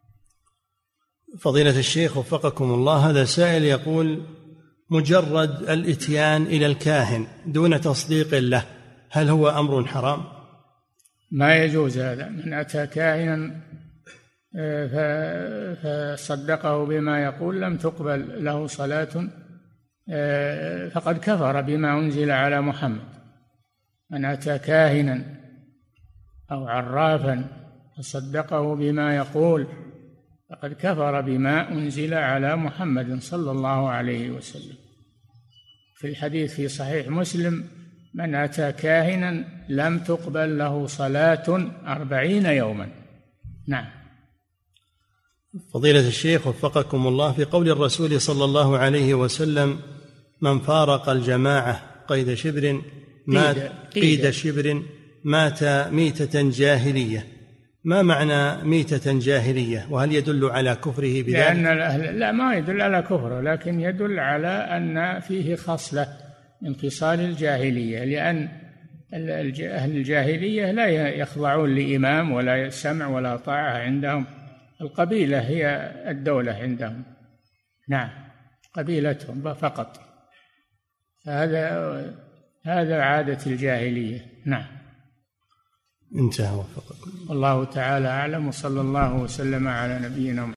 فضيلة الشيخ وفقكم الله، هذا سائل يقول: مجرد الإتيان إلى الكاهن دون تصديق له، هل هو أمر حرام؟ ما يجوز هذا. من أتى كاهنا فصدقه بما يقول لم تقبل له صلاة، فقد كفر بما أنزل على محمد. من أتى كاهنا أو عرافا فصدقه بما يقول فقد كفر بما أنزل على محمد صلى الله عليه وسلم. في الحديث في صحيح مسلم: من أتى كاهنا لم تقبل له صلاة أربعين يوما. نعم. فضيلة الشيخ وفقكم الله، في قول الرسول صلى الله عليه وسلم: من فارق الجماعة قيد شبر مات قيد شبر مات ميتة جاهلية، ما معنى ميتة جاهلية؟ وهل يدل على كفره بذلك؟ لأن الأهل لا، ما يدل على كفره، لكن يدل على أن فيه خصلة من خصال الجاهلية، لأن أهل الجاهلية لا يخضعون لإمام ولا سمع ولا طاعة عندهم، القبيلة هي الدولة عندهم، نعم قبيلتهم فقط، هذا هذا عادة الجاهلية. نعم. انتهى وفقكم. والله تعالى أعلم، وصلى الله وسلم على نبينا محمد.